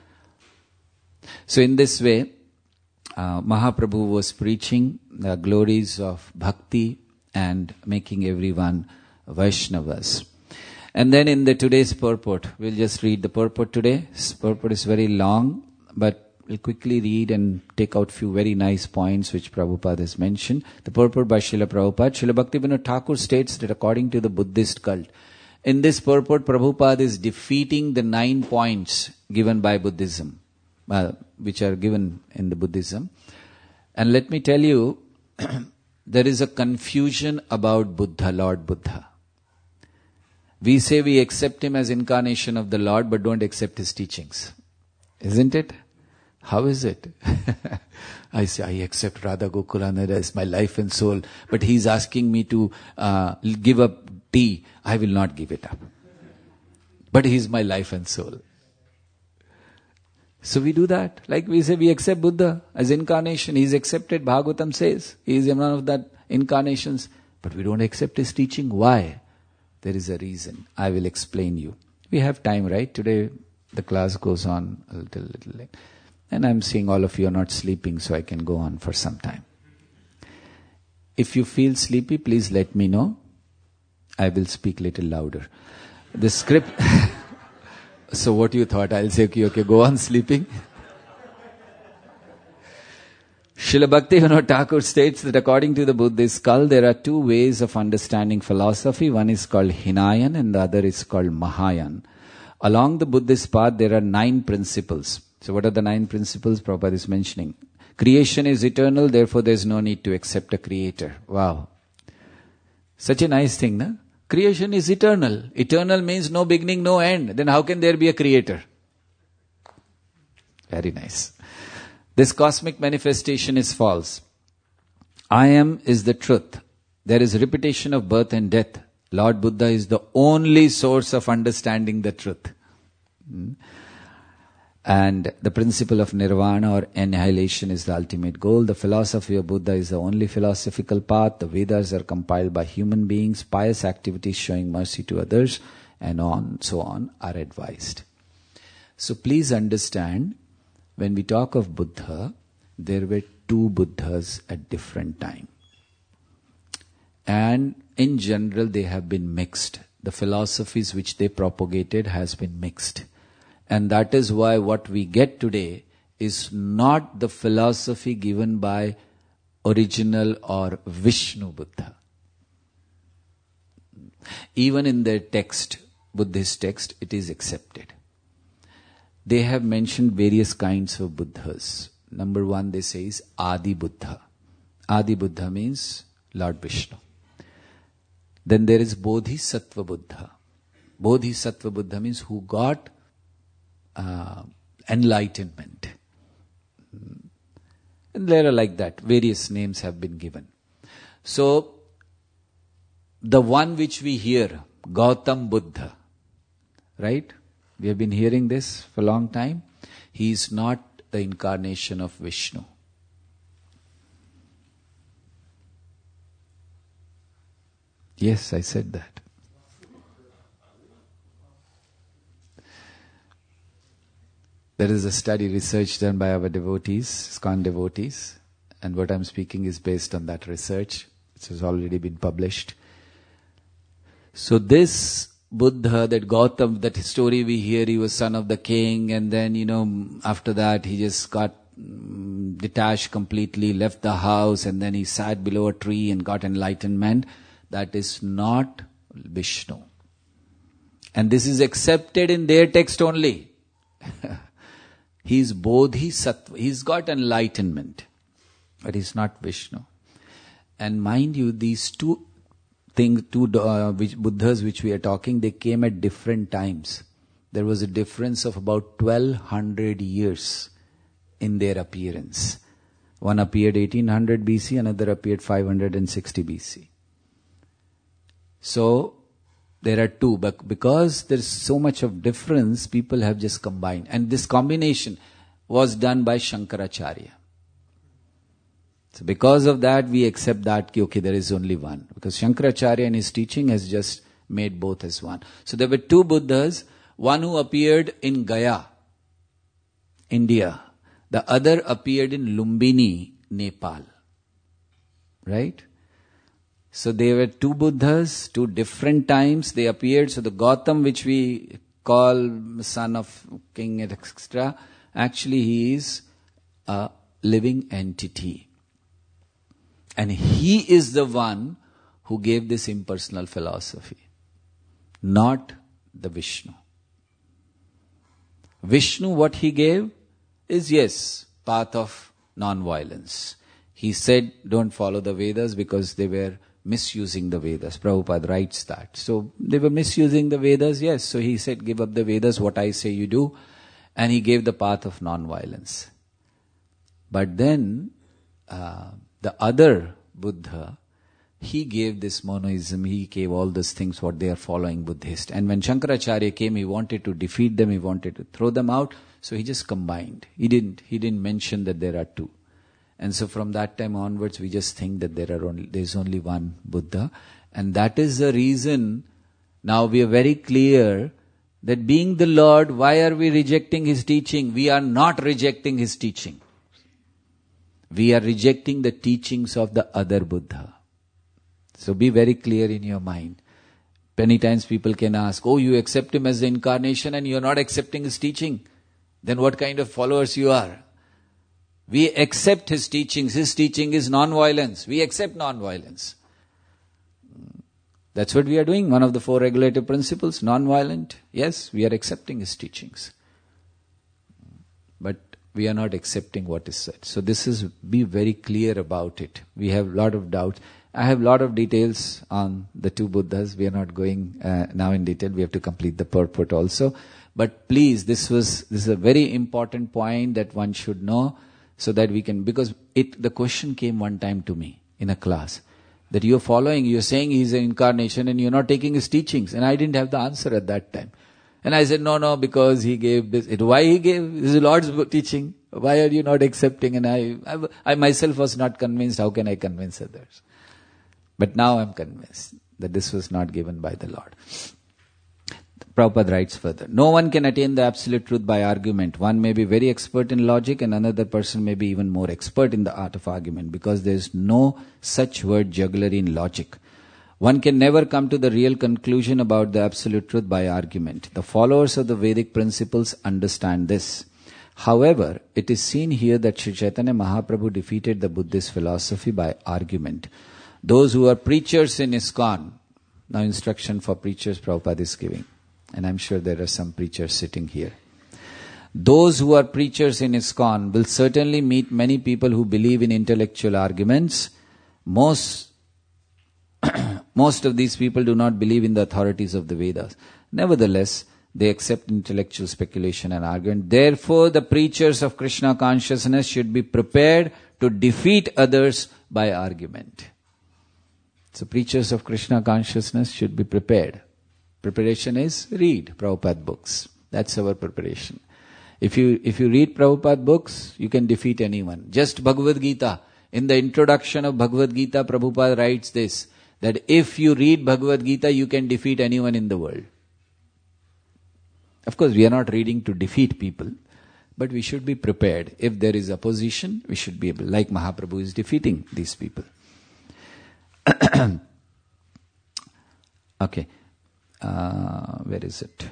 So in this way, uh, Mahaprabhu was preaching the glories of bhakti and making everyone Vaishnavas. And then in the today's purport, we'll just read the purport today. This purport is very long, but we'll quickly read and take out few very nice points which Prabhupada has mentioned. The purport by Srila Prabhupada. Srila Bhaktivinoda Thakur states that according to the Buddhist cult, in this purport, Prabhupada is defeating the nine points given by Buddhism, uh, which are given in the Buddhism. And let me tell you, there is a confusion about Buddha, Lord Buddha. We say we accept him as incarnation of the Lord, but don't accept his teachings. Isn't it? How is it? I say, I accept Radha Gokulananda as my life and soul, but he's asking me to uh, give up tea. I will not give it up. But he's my life and soul. So we do that. Like we say, we accept Buddha as incarnation. He's accepted, Bhagavatam says. He is one of that incarnations. But we don't accept his teaching. Why? There is a reason. I will explain you. We have time, right? Today the class goes on a little, little late. And I'm seeing all of you are not sleeping, so I can go on for some time. If you feel sleepy, please let me know. I will speak little louder. The script... So what you thought? I'll say, okay, okay, go on sleeping. Srila Bhaktivinoda Thakur states that according to the Buddhist cult, there are two ways of understanding philosophy. One is called Hinayan and the other is called Mahayan. Along the Buddhist path, there are nine principles. So what are the nine principles Prabhupada is mentioning? Creation is eternal, therefore there is no need to accept a creator. Wow. Such a nice thing, no? Creation is eternal. Eternal means no beginning, no end. Then how can there be a creator? Very nice. This cosmic manifestation is false. I am is the truth. There is repetition of birth and death. Lord Buddha is the only source of understanding the truth. Hmm? And the principle of nirvana or annihilation is the ultimate goal. The philosophy of Buddha is the only philosophical path. The Vedas are compiled by human beings. Pious activities showing mercy to others and on so on are advised. So please understand, when we talk of Buddha, there were two Buddhas at different time. And in general they have been mixed. The philosophies which they propagated has been mixed. And that is why what we get today is not the philosophy given by original or Vishnu Buddha. Even in their text, Buddhist text, it is accepted. They have mentioned various kinds of Buddhas. Number one, they say is Adi Buddha. Adi Buddha means Lord Vishnu. Then there is Bodhisattva Buddha. Bodhisattva Buddha means who got uh, enlightenment. And there are like that. Various names have been given. So, the one which we hear, Gautam Buddha, right? We have been hearing this for a long time. He is not the incarnation of Vishnu. Yes, I said that. There is a study, research done by our devotees, ISKCON devotees, and what I'm speaking is based on that research, which has already been published. So this Buddha, that Gautam, that story we hear, he was son of the king, and then, you know, after that he just got um, detached completely, left the house, and then he sat below a tree and got enlightenment. That is not Vishnu. And this is accepted in their text only. He is Bodhisattva. He's got enlightenment. But he's not Vishnu. And mind you, these two things, two uh, which Buddhas which we are talking, they came at different times. There was a difference of about twelve hundred years in their appearance. One appeared eighteen hundred B C, another appeared five hundred sixty B C. So, there are two, but because there is so much of difference, people have just combined. And this combination was done by Shankaracharya. So because of that, we accept that, okay, there is only one. Because Shankaracharya in his teaching has just made both as one. So there were two Buddhas, one who appeared in Gaya, India. The other appeared in Lumbini, Nepal. Right? So there were two Buddhas, two different times they appeared. So the Gautam, which we call son of king, et cetera, actually he is a living entity. And he is the one who gave this impersonal philosophy, not the Vishnu. Vishnu, what he gave is, yes, path of non-violence. He said, don't follow the Vedas because they were misusing the Vedas. Prabhupada writes that. So they were misusing the Vedas, yes. So he said, give up the Vedas, what I say you do. And he gave the path of non-violence. But then, uh, the other Buddha, he gave this monoism, he gave all these things what they are following Buddhist. And when Shankaracharya came, he wanted to defeat them, he wanted to throw them out. So he just combined. He didn't, he didn't mention that there are two. And so from that time onwards, we just think that there are only, there is only one Buddha. And that is the reason, now we are very clear that being the Lord, why are we rejecting His teaching? We are not rejecting His teaching. We are rejecting the teachings of the other Buddha. So be very clear in your mind. Many times people can ask, oh, you accept Him as the incarnation and you are not accepting His teaching. Then what kind of followers you are? We accept His teachings. His teaching is non-violence. We accept non-violence. That's what we are doing. One of the four regulative principles, non-violent. Yes, we are accepting His teachings. But we are not accepting what is said. So this is, be very clear about it. We have a lot of doubts. I have a lot of details on the two Buddhas. We are not going uh, now in detail. We have to complete the purport also. But please, this was, this is a very important point that one should know. So that we can, because it, the question came one time to me in a class, that you're following, you're saying He's an incarnation and you're not taking His teachings. And I didn't have the answer at that time. And I said, no, no, because He gave this. It, why He gave? This is Lord's teaching. Why are you not accepting? And I, I, I myself was not convinced. How can I convince others? But now I'm convinced that this was not given by the Lord. Prabhupada writes further, no one can attain the absolute truth by argument. One may be very expert in logic and another person may be even more expert in the art of argument, because there is no such word jugglery in logic. One can never come to the real conclusion about the absolute truth by argument. The followers of the Vedic principles understand this. However, it is seen here that Sri Chaitanya Mahaprabhu defeated the Buddhist philosophy by argument. Those who are preachers in ISKCON, now instruction for preachers Prabhupada is giving, and I'm sure there are some preachers sitting here. Those who are preachers in ISKCON will certainly meet many people who believe in intellectual arguments. Most, most of these people do not believe in the authorities of the Vedas. Nevertheless, they accept intellectual speculation and argument. Therefore, the preachers of Krishna consciousness should be prepared to defeat others by argument. So, preachers of Krishna consciousness should be prepared. Preparation is read Prabhupada books. That's our preparation. If you if you read Prabhupada books, you can defeat anyone. Just Bhagavad Gita. In the introduction of Bhagavad Gita, Prabhupada writes this, that if you read Bhagavad Gita, you can defeat anyone in the world. Of course, we are not reading to defeat people, but we should be prepared. If there is opposition, we should be able, like Mahaprabhu is defeating these people. Okay. Uh, where is it?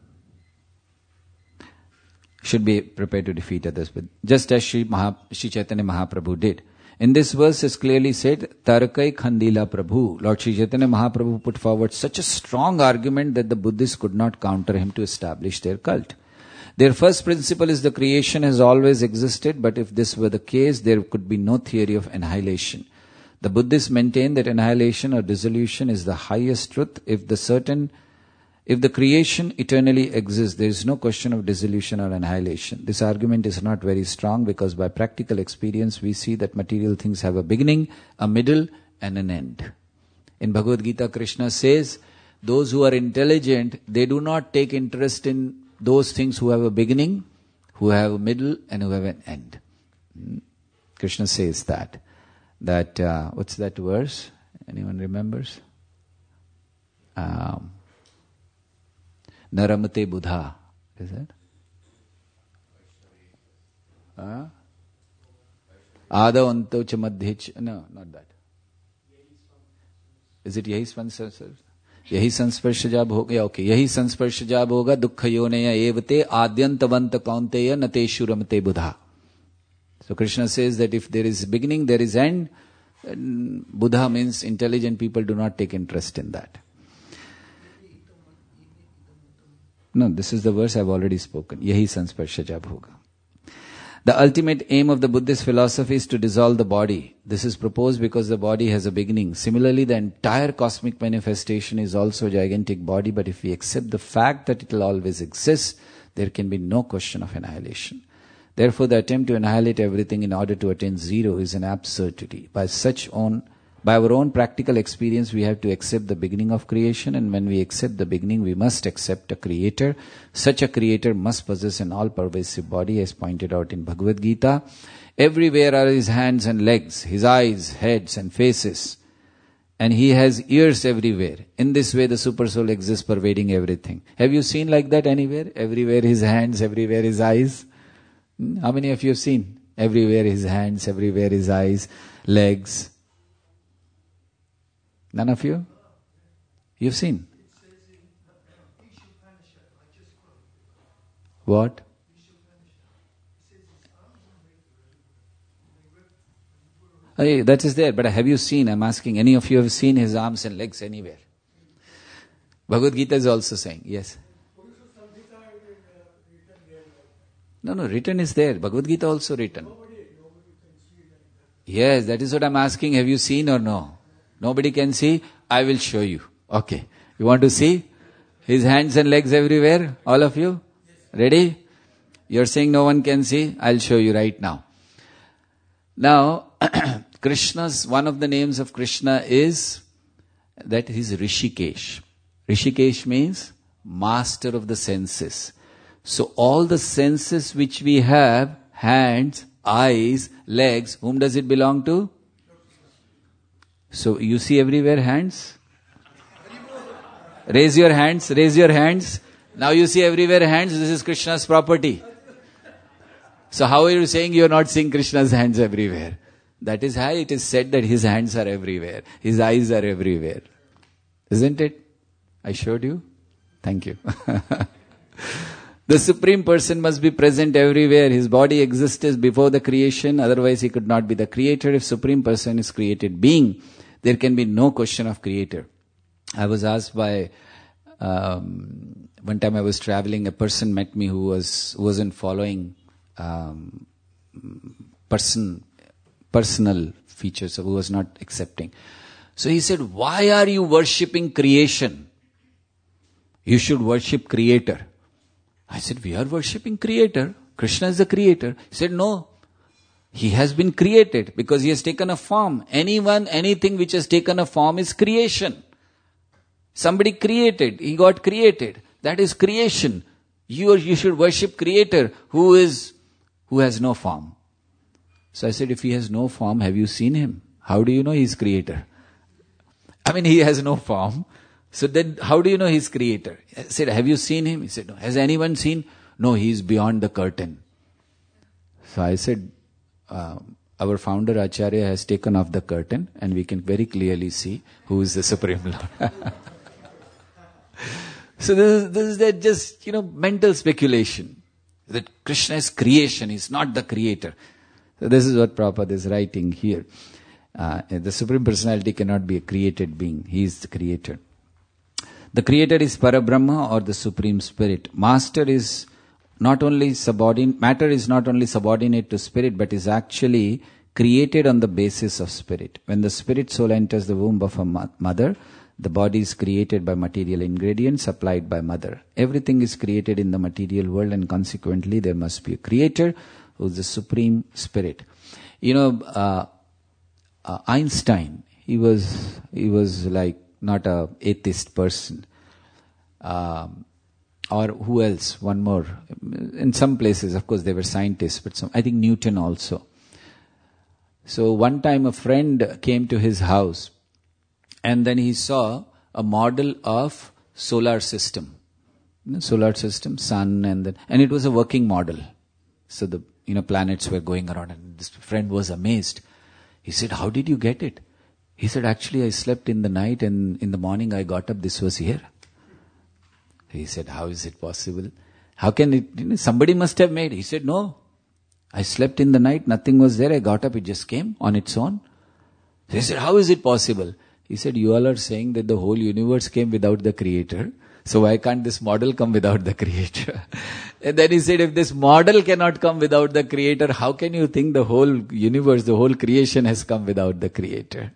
Should be prepared to defeat others, but just as Sri, Maha, Sri Chaitanya Mahaprabhu did. In this verse is clearly said, Tarkai Khandila Prabhu. Lord Sri Chaitanya Mahaprabhu put forward such a strong argument that the Buddhists could not counter him to establish their cult. Their first principle is the creation has always existed, but if this were the case, there could be no theory of annihilation. The Buddhists maintain that annihilation or dissolution is the highest truth. If the certain If the creation eternally exists, there is no question of dissolution or annihilation. This argument is not very strong because by practical experience we see that material things have a beginning, a middle and an end. In Bhagavad Gita, Krishna says, those who are intelligent, they do not take interest in those things who have a beginning, who have a middle and who have an end. Krishna says that. That, uh, what's that verse? Anyone remembers? Um, Naramate Buddha. Is that? Uh? Ada Anto Chamadhich. No, not that. Is it Yahi Sansparsha? Yahi Sansparsha jab hoga. Okay. Yahi Sansparsha jab hoga. Dukkha yoneya evate adyantavanta kaunteya nateshu ramate Buddha. So Krishna says that if there is beginning, there is end. Buddha means intelligent people do not take interest in that. No, this is the verse I've already spoken. Yahi sansparsha jab hoga. The ultimate aim of the Buddhist philosophy is to dissolve the body. This is proposed because the body has a beginning. Similarly, the entire cosmic manifestation is also a gigantic body, but if we accept the fact that it will always exist, there can be no question of annihilation. Therefore, the attempt to annihilate everything in order to attain zero is an absurdity. By such own By our own practical experience, we have to accept the beginning of creation, and when we accept the beginning, we must accept a creator. Such a creator must possess an all-pervasive body, as pointed out in Bhagavad Gita. Everywhere are his hands and legs, his eyes, heads and faces, and he has ears everywhere. In this way, the Supersoul exists, pervading everything. Have you seen like that anywhere? Everywhere his hands, everywhere his eyes. How many of you have seen? Everywhere his hands, everywhere his eyes, legs. None of you? You've seen? What? Hey, that is there, but have you seen? I'm asking, any of you have seen his arms and legs anywhere? Bhagavad Gita is also saying, yes. No, no, written is there. Bhagavad Gita also written. Yes, that is what I'm asking. Have you seen or no? Nobody can see? I will show you. Okay. You want to see? His hands and legs everywhere? All of you? Ready? You're saying no one can see? I'll show you right now. Now, Krishna's, one of the names of Krishna is that he's Rishikesh. Rishikesh means master of the senses. So all the senses which we have, hands, eyes, legs, whom does it belong to? So you see everywhere hands? Raise your hands, raise your hands. Now you see everywhere hands, this is Krishna's property. So how are you saying you are not seeing Krishna's hands everywhere? That is how it is said that his hands are everywhere. His eyes are everywhere. Isn't it? I showed you. Thank you. The Supreme Person must be present everywhere. His body existed before the creation, otherwise he could not be the creator. If Supreme Person is created being, there can be no question of creator. I was asked by, um, one time I was traveling, a person met me who was, who wasn't following um, person, personal features, who was not accepting. So he said, why are you worshipping creation? You should worship creator. I said, we are worshipping creator. Krishna is the creator. He said, no. He has been created because he has taken a form. Anyone, anything which has taken a form is creation. Somebody created. He got created. That is creation. You, you should worship creator who is, who has no form. So I said, if he has no form, have you seen him? How do you know he is creator? I mean, he has no form. So then, how do you know he's creator? I said, have you seen him? He said, no. Has anyone seen? No, he is beyond the curtain. So I said, uh, our founder Acharya has taken off the curtain and we can very clearly see who is the Supreme Lord. So this is, this is that just, you know, mental speculation. That Krishna is creation, he's not the creator. So this is what Prabhupada is writing here. Uh, the Supreme Personality cannot be a created being. He is the creator. The creator is Parabrahma or the Supreme Spirit. Master is not only subordinate, matter is not only subordinate to spirit, but is actually created on the basis of spirit. When the spirit soul enters the womb of a mother, the body is created by material ingredients supplied by mother. Everything is created in the material world and consequently there must be a creator who is the Supreme Spirit. You know, uh, uh, Einstein, he was, he was like, not a atheist person. Um, or who else? One more. In some places, of course, they were scientists, but some, I think Newton also. So one time a friend came to his house and then he saw a model of solar system. You know, solar system, sun, and then, and it was a working model. So the, you know, planets were going around and this friend was amazed. He said, how did you get it? He said, actually I slept in the night and in the morning I got up, this was here. He said, how is it possible? How can it, you know, somebody must have made it. He said, no. I slept in the night, nothing was there, I got up, it just came on its own. He said, how is it possible? He said, you all are saying that the whole universe came without the creator. So why can't this model come without the creator? And then he said, if this model cannot come without the creator, how can you think the whole universe, the whole creation has come without the creator?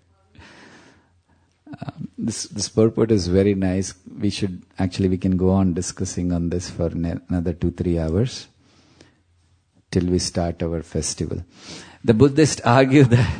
Um, this this purport is very nice. We should, actually we can go on discussing on this for another two, three hours till we start our festival. The Buddhists argue that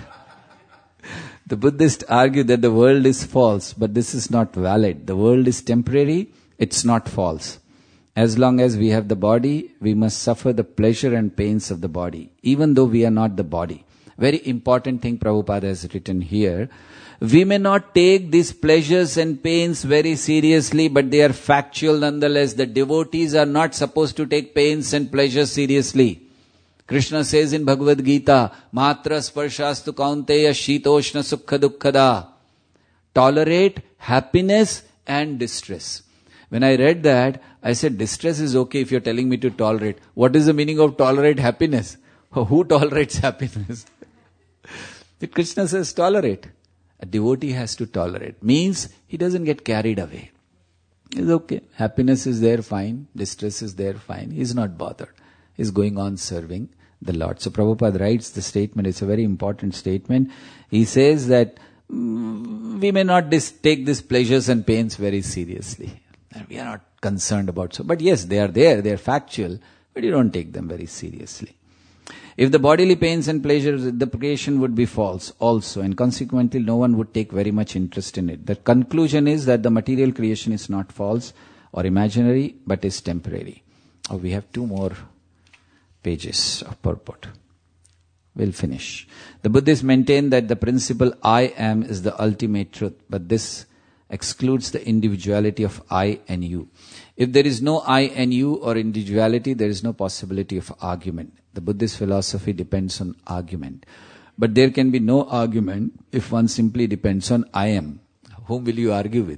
the Buddhists argue that the world is false, but this is not valid. The world is temporary, it's not false. As long as we have the body, we must suffer the pleasure and pains of the body, even though we are not the body. Very important thing Prabhupada has written here. We may not take these pleasures and pains very seriously, but they are factual nonetheless. The devotees are not supposed to take pains and pleasures seriously. Krishna says in Bhagavad Gita, Matra sparshastu kaunteya shitoshna sukha dukkhada. Tolerate happiness and distress. When I read that, I said, distress is okay if you're telling me to tolerate. What is the meaning of tolerate happiness? Who tolerates happiness? Krishna says tolerate. A devotee has to tolerate. Means he doesn't get carried away. It's okay. Happiness is there, fine. Distress is there, fine. He's not bothered. He's going on serving the Lord. So Prabhupada writes the statement. It's a very important statement. He says that mm, we may not dis- take these pleasures and pains very seriously. And we are not concerned about so. But yes, they are there. They are factual. But you don't take them very seriously. If the bodily pains and pleasures, the creation would be false also, and consequently no one would take very much interest in it. The conclusion is that the material creation is not false or imaginary, but is temporary. Oh, we have two more pages of purport. We'll finish. The Buddhists maintain that the principle I am is the ultimate truth, but this excludes the individuality of I and you. If there is no I and you or individuality, there is no possibility of argument. The Buddhist philosophy depends on argument. But there can be no argument if one simply depends on I am. Whom will you argue with?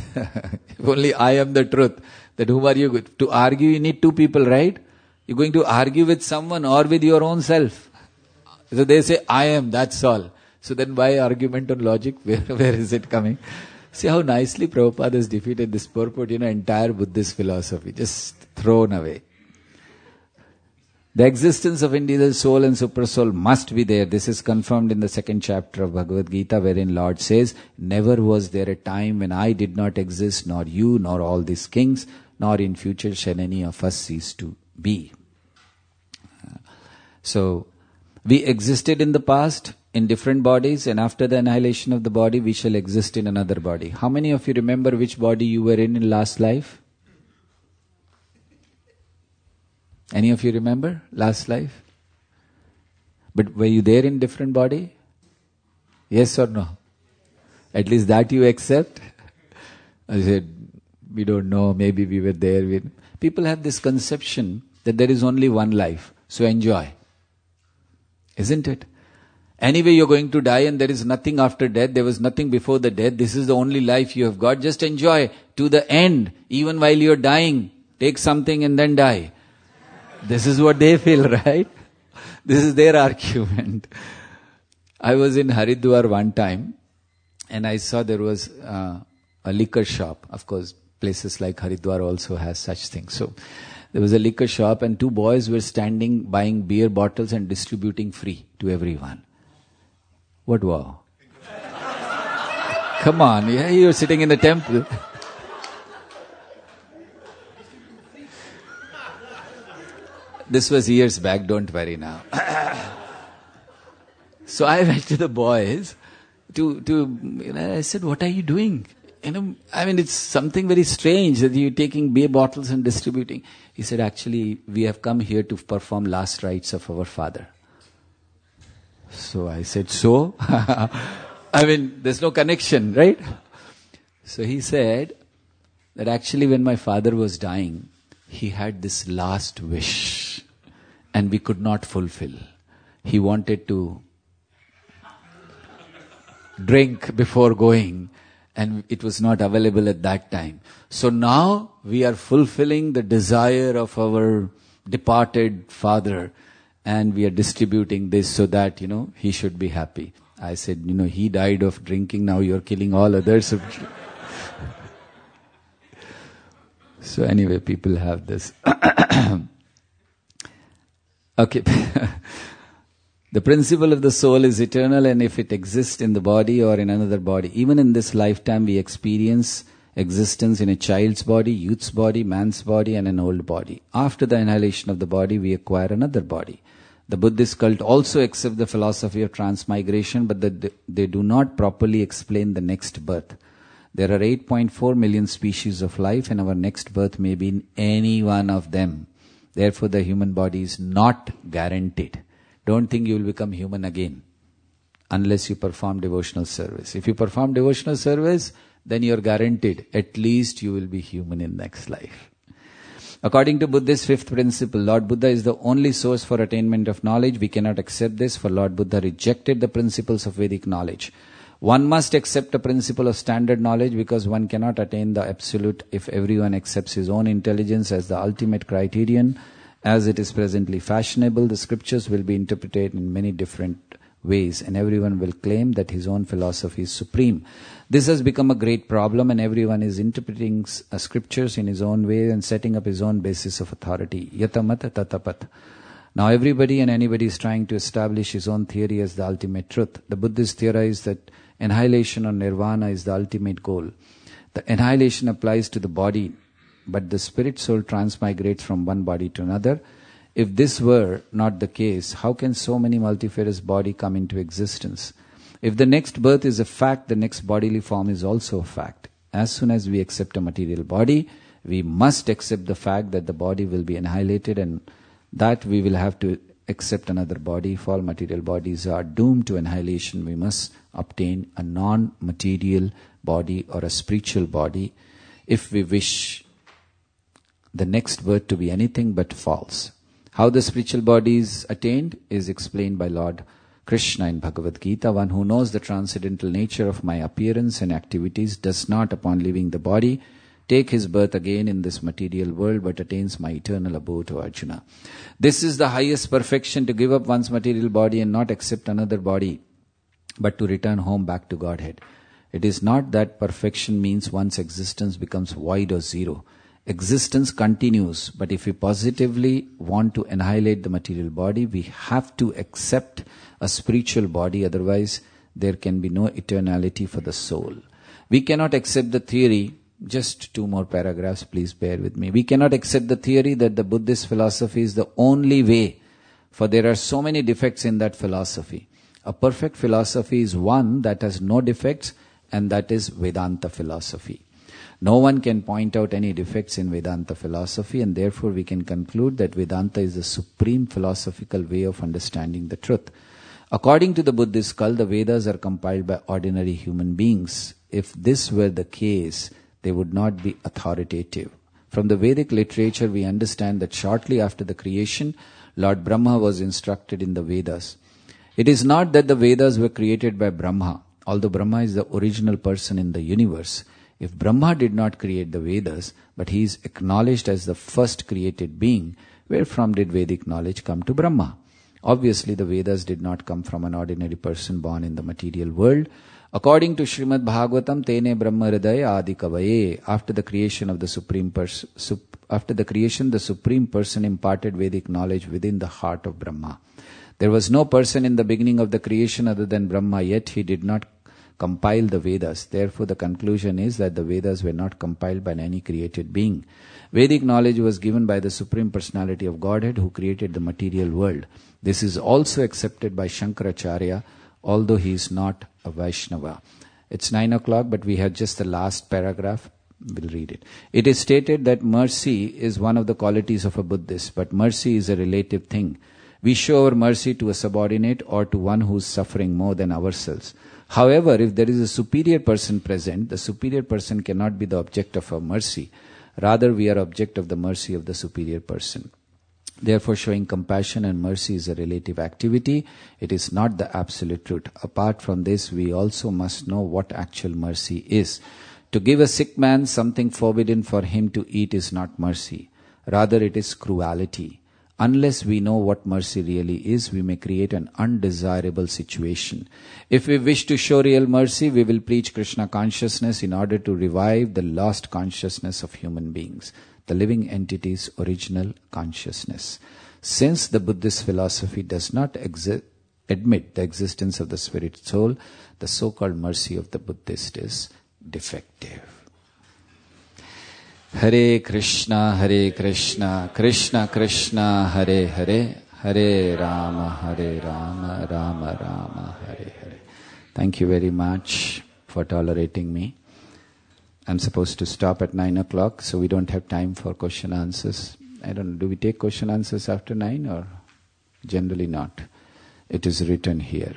If only I am the truth, then whom are you good? To argue, you need two people, right? You're going to argue with someone or with your own self. So they say, I am, that's all. So then why argument on logic? Where, where is it coming? See how nicely Prabhupada has defeated this purport, you know, entire Buddhist philosophy, just thrown away. The existence of individual soul and supersoul must be there. This is confirmed in the second chapter of Bhagavad Gita, wherein Lord says, never was there a time when I did not exist, nor you, nor all these kings, nor in future shall any of us cease to be. So, we existed in the past in different bodies, and after the annihilation of the body, we shall exist in another body. How many of you remember which body you were in in last life? Any of you remember last life? But were you there in different body? Yes or no? At least that you accept? I said, we don't know, maybe we were there. We... People have this conception that there is only one life, so enjoy. Isn't it? Anyway, you're going to die and there is nothing after death. There was nothing before the death. This is the only life you have got. Just enjoy to the end. Even while you're dying, take something and then die. This is what they feel, right? This is their argument. I was in Haridwar one time and I saw there was uh, a liquor shop. Of course, places like Haridwar also has such things. So there was a liquor shop and two boys were standing buying beer bottles and distributing free to everyone. What wow? Come on, yeah, you're sitting in the temple. This was years back, don't worry now. So I went to the boys to, to you know, I said, what are you doing? You know, I mean, it's something very strange that you're taking beer bottles and distributing. He said, actually, we have come here to perform last rites of our father. So I said, so? I mean, there's no connection, right? So he said that actually when my father was dying, he had this last wish and we could not fulfill. He wanted to drink before going and it was not available at that time. So now we are fulfilling the desire of our departed father. And we are distributing this so that, you know, he should be happy. I said, you know, he died of drinking, now you're killing all others. So anyway, people have this. Okay. The principle of the soul is eternal, and if it exists in the body or in another body, even in this lifetime we experience existence in a child's body, youth's body, man's body and an old body. After the annihilation of the body, we acquire another body. The Buddhist cult also accept the philosophy of transmigration, but the, they do not properly explain the next birth. There are eight point four million species of life and our next birth may be in any one of them. Therefore, the human body is not guaranteed. Don't think you will become human again unless you perform devotional service. If you perform devotional service, then you are guaranteed at least you will be human in next life. According to Buddhist fifth principle, Lord Buddha is the only source for attainment of knowledge. We cannot accept this, for Lord Buddha rejected the principles of Vedic knowledge. One must accept a principle of standard knowledge because one cannot attain the absolute if everyone accepts his own intelligence as the ultimate criterion. As it is presently fashionable, the scriptures will be interpreted in many different ways and everyone will claim that his own philosophy is supreme. This has become a great problem and everyone is interpreting uh, scriptures in his own way and setting up his own basis of authority. Yatamata tatapat. Now everybody and anybody is trying to establish his own theory as the ultimate truth. The Buddhists theorize that annihilation or nirvana is the ultimate goal. The annihilation applies to the body, but the spirit soul transmigrates from one body to another. If this were not the case, how can so many multifarious bodies come into existence? If the next birth is a fact, the next bodily form is also a fact. As soon as we accept a material body, we must accept the fact that the body will be annihilated and that we will have to accept another body. If all material bodies are doomed to annihilation, we must obtain a non-material body or a spiritual body if we wish the next birth to be anything but false. How the spiritual body is attained is explained by Lord Krishna in Bhagavad Gita, one who knows the transcendental nature of my appearance and activities does not, upon leaving the body, take his birth again in this material world, but attains my eternal abode, O Arjuna. This is the highest perfection, to give up one's material body and not accept another body, but to return home back to Godhead. It is not that perfection means one's existence becomes void or zero. Existence continues, but if we positively want to annihilate the material body, we have to accept a spiritual body, otherwise there can be no eternality for the soul. We cannot accept the theory, just two more paragraphs, please bear with me. We cannot accept the theory that the Buddhist philosophy is the only way, for there are so many defects in that philosophy. A perfect philosophy is one that has no defects, and that is Vedanta philosophy. No one can point out any defects in Vedanta philosophy, and therefore we can conclude that Vedanta is the supreme philosophical way of understanding the truth. According to the Buddhist cult, the Vedas are compiled by ordinary human beings. If this were the case, they would not be authoritative. From the Vedic literature, we understand that shortly after the creation, Lord Brahma was instructed in the Vedas. It is not that the Vedas were created by Brahma, although Brahma is the original person in the universe. If Brahma did not create the Vedas, but he is acknowledged as the first created being, wherefrom did Vedic knowledge come to Brahma? Obviously, the Vedas did not come from an ordinary person born in the material world. According to Srimad Bhagavatam, Tene Brahma Hridaya Adi Kavaye, after the creation of the Supreme Person, sup, after the creation, the Supreme Person imparted Vedic knowledge within the heart of Brahma. There was no person in the beginning of the creation other than Brahma, yet he did not compile the Vedas. Therefore, the conclusion is that the Vedas were not compiled by any created being. Vedic knowledge was given by the Supreme Personality of Godhead who created the material world. This is also accepted by Shankaracharya, although he is not a Vaishnava. It's nine o'clock, but we have just the last paragraph. We'll read it. It is stated that mercy is one of the qualities of a Buddhist, but mercy is a relative thing. We show our mercy to a subordinate or to one who is suffering more than ourselves. However, if there is a superior person present, the superior person cannot be the object of our mercy. Rather, we are object of the mercy of the superior person. Therefore, showing compassion and mercy is a relative activity. It is not the absolute truth. Apart from this, we also must know what actual mercy is. To give a sick man something forbidden for him to eat is not mercy. Rather, it is cruelty. Unless we know what mercy really is, we may create an undesirable situation. If we wish to show real mercy, we will preach Krishna consciousness in order to revive the lost consciousness of human beings, the living entity's original consciousness. Since the Buddhist philosophy does not exi- admit the existence of the spirit soul, the so-called mercy of the Buddhist is defective. Hare Krishna, Hare Krishna, Krishna Krishna, Hare Hare, Hare Rama, Hare Rama, Rama Rama, Hare Hare. Thank you very much for tolerating me. I'm supposed to stop at nine o'clock, so we don't have time for question answers. I don't know, do we take question answers after nine or generally not? It is written here.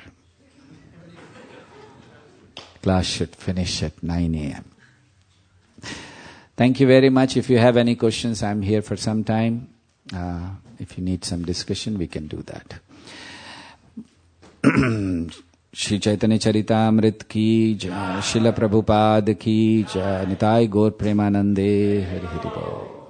Class should finish at nine a.m. Thank you very much. If you have any questions, I'm here for some time. Uh, if you need some discussion, we can do that. Shri Chaitanya Charitamrit ki jai, Srila Prabhupada ki jai, Nitai Gaur Premanande, Hari Hari Bol.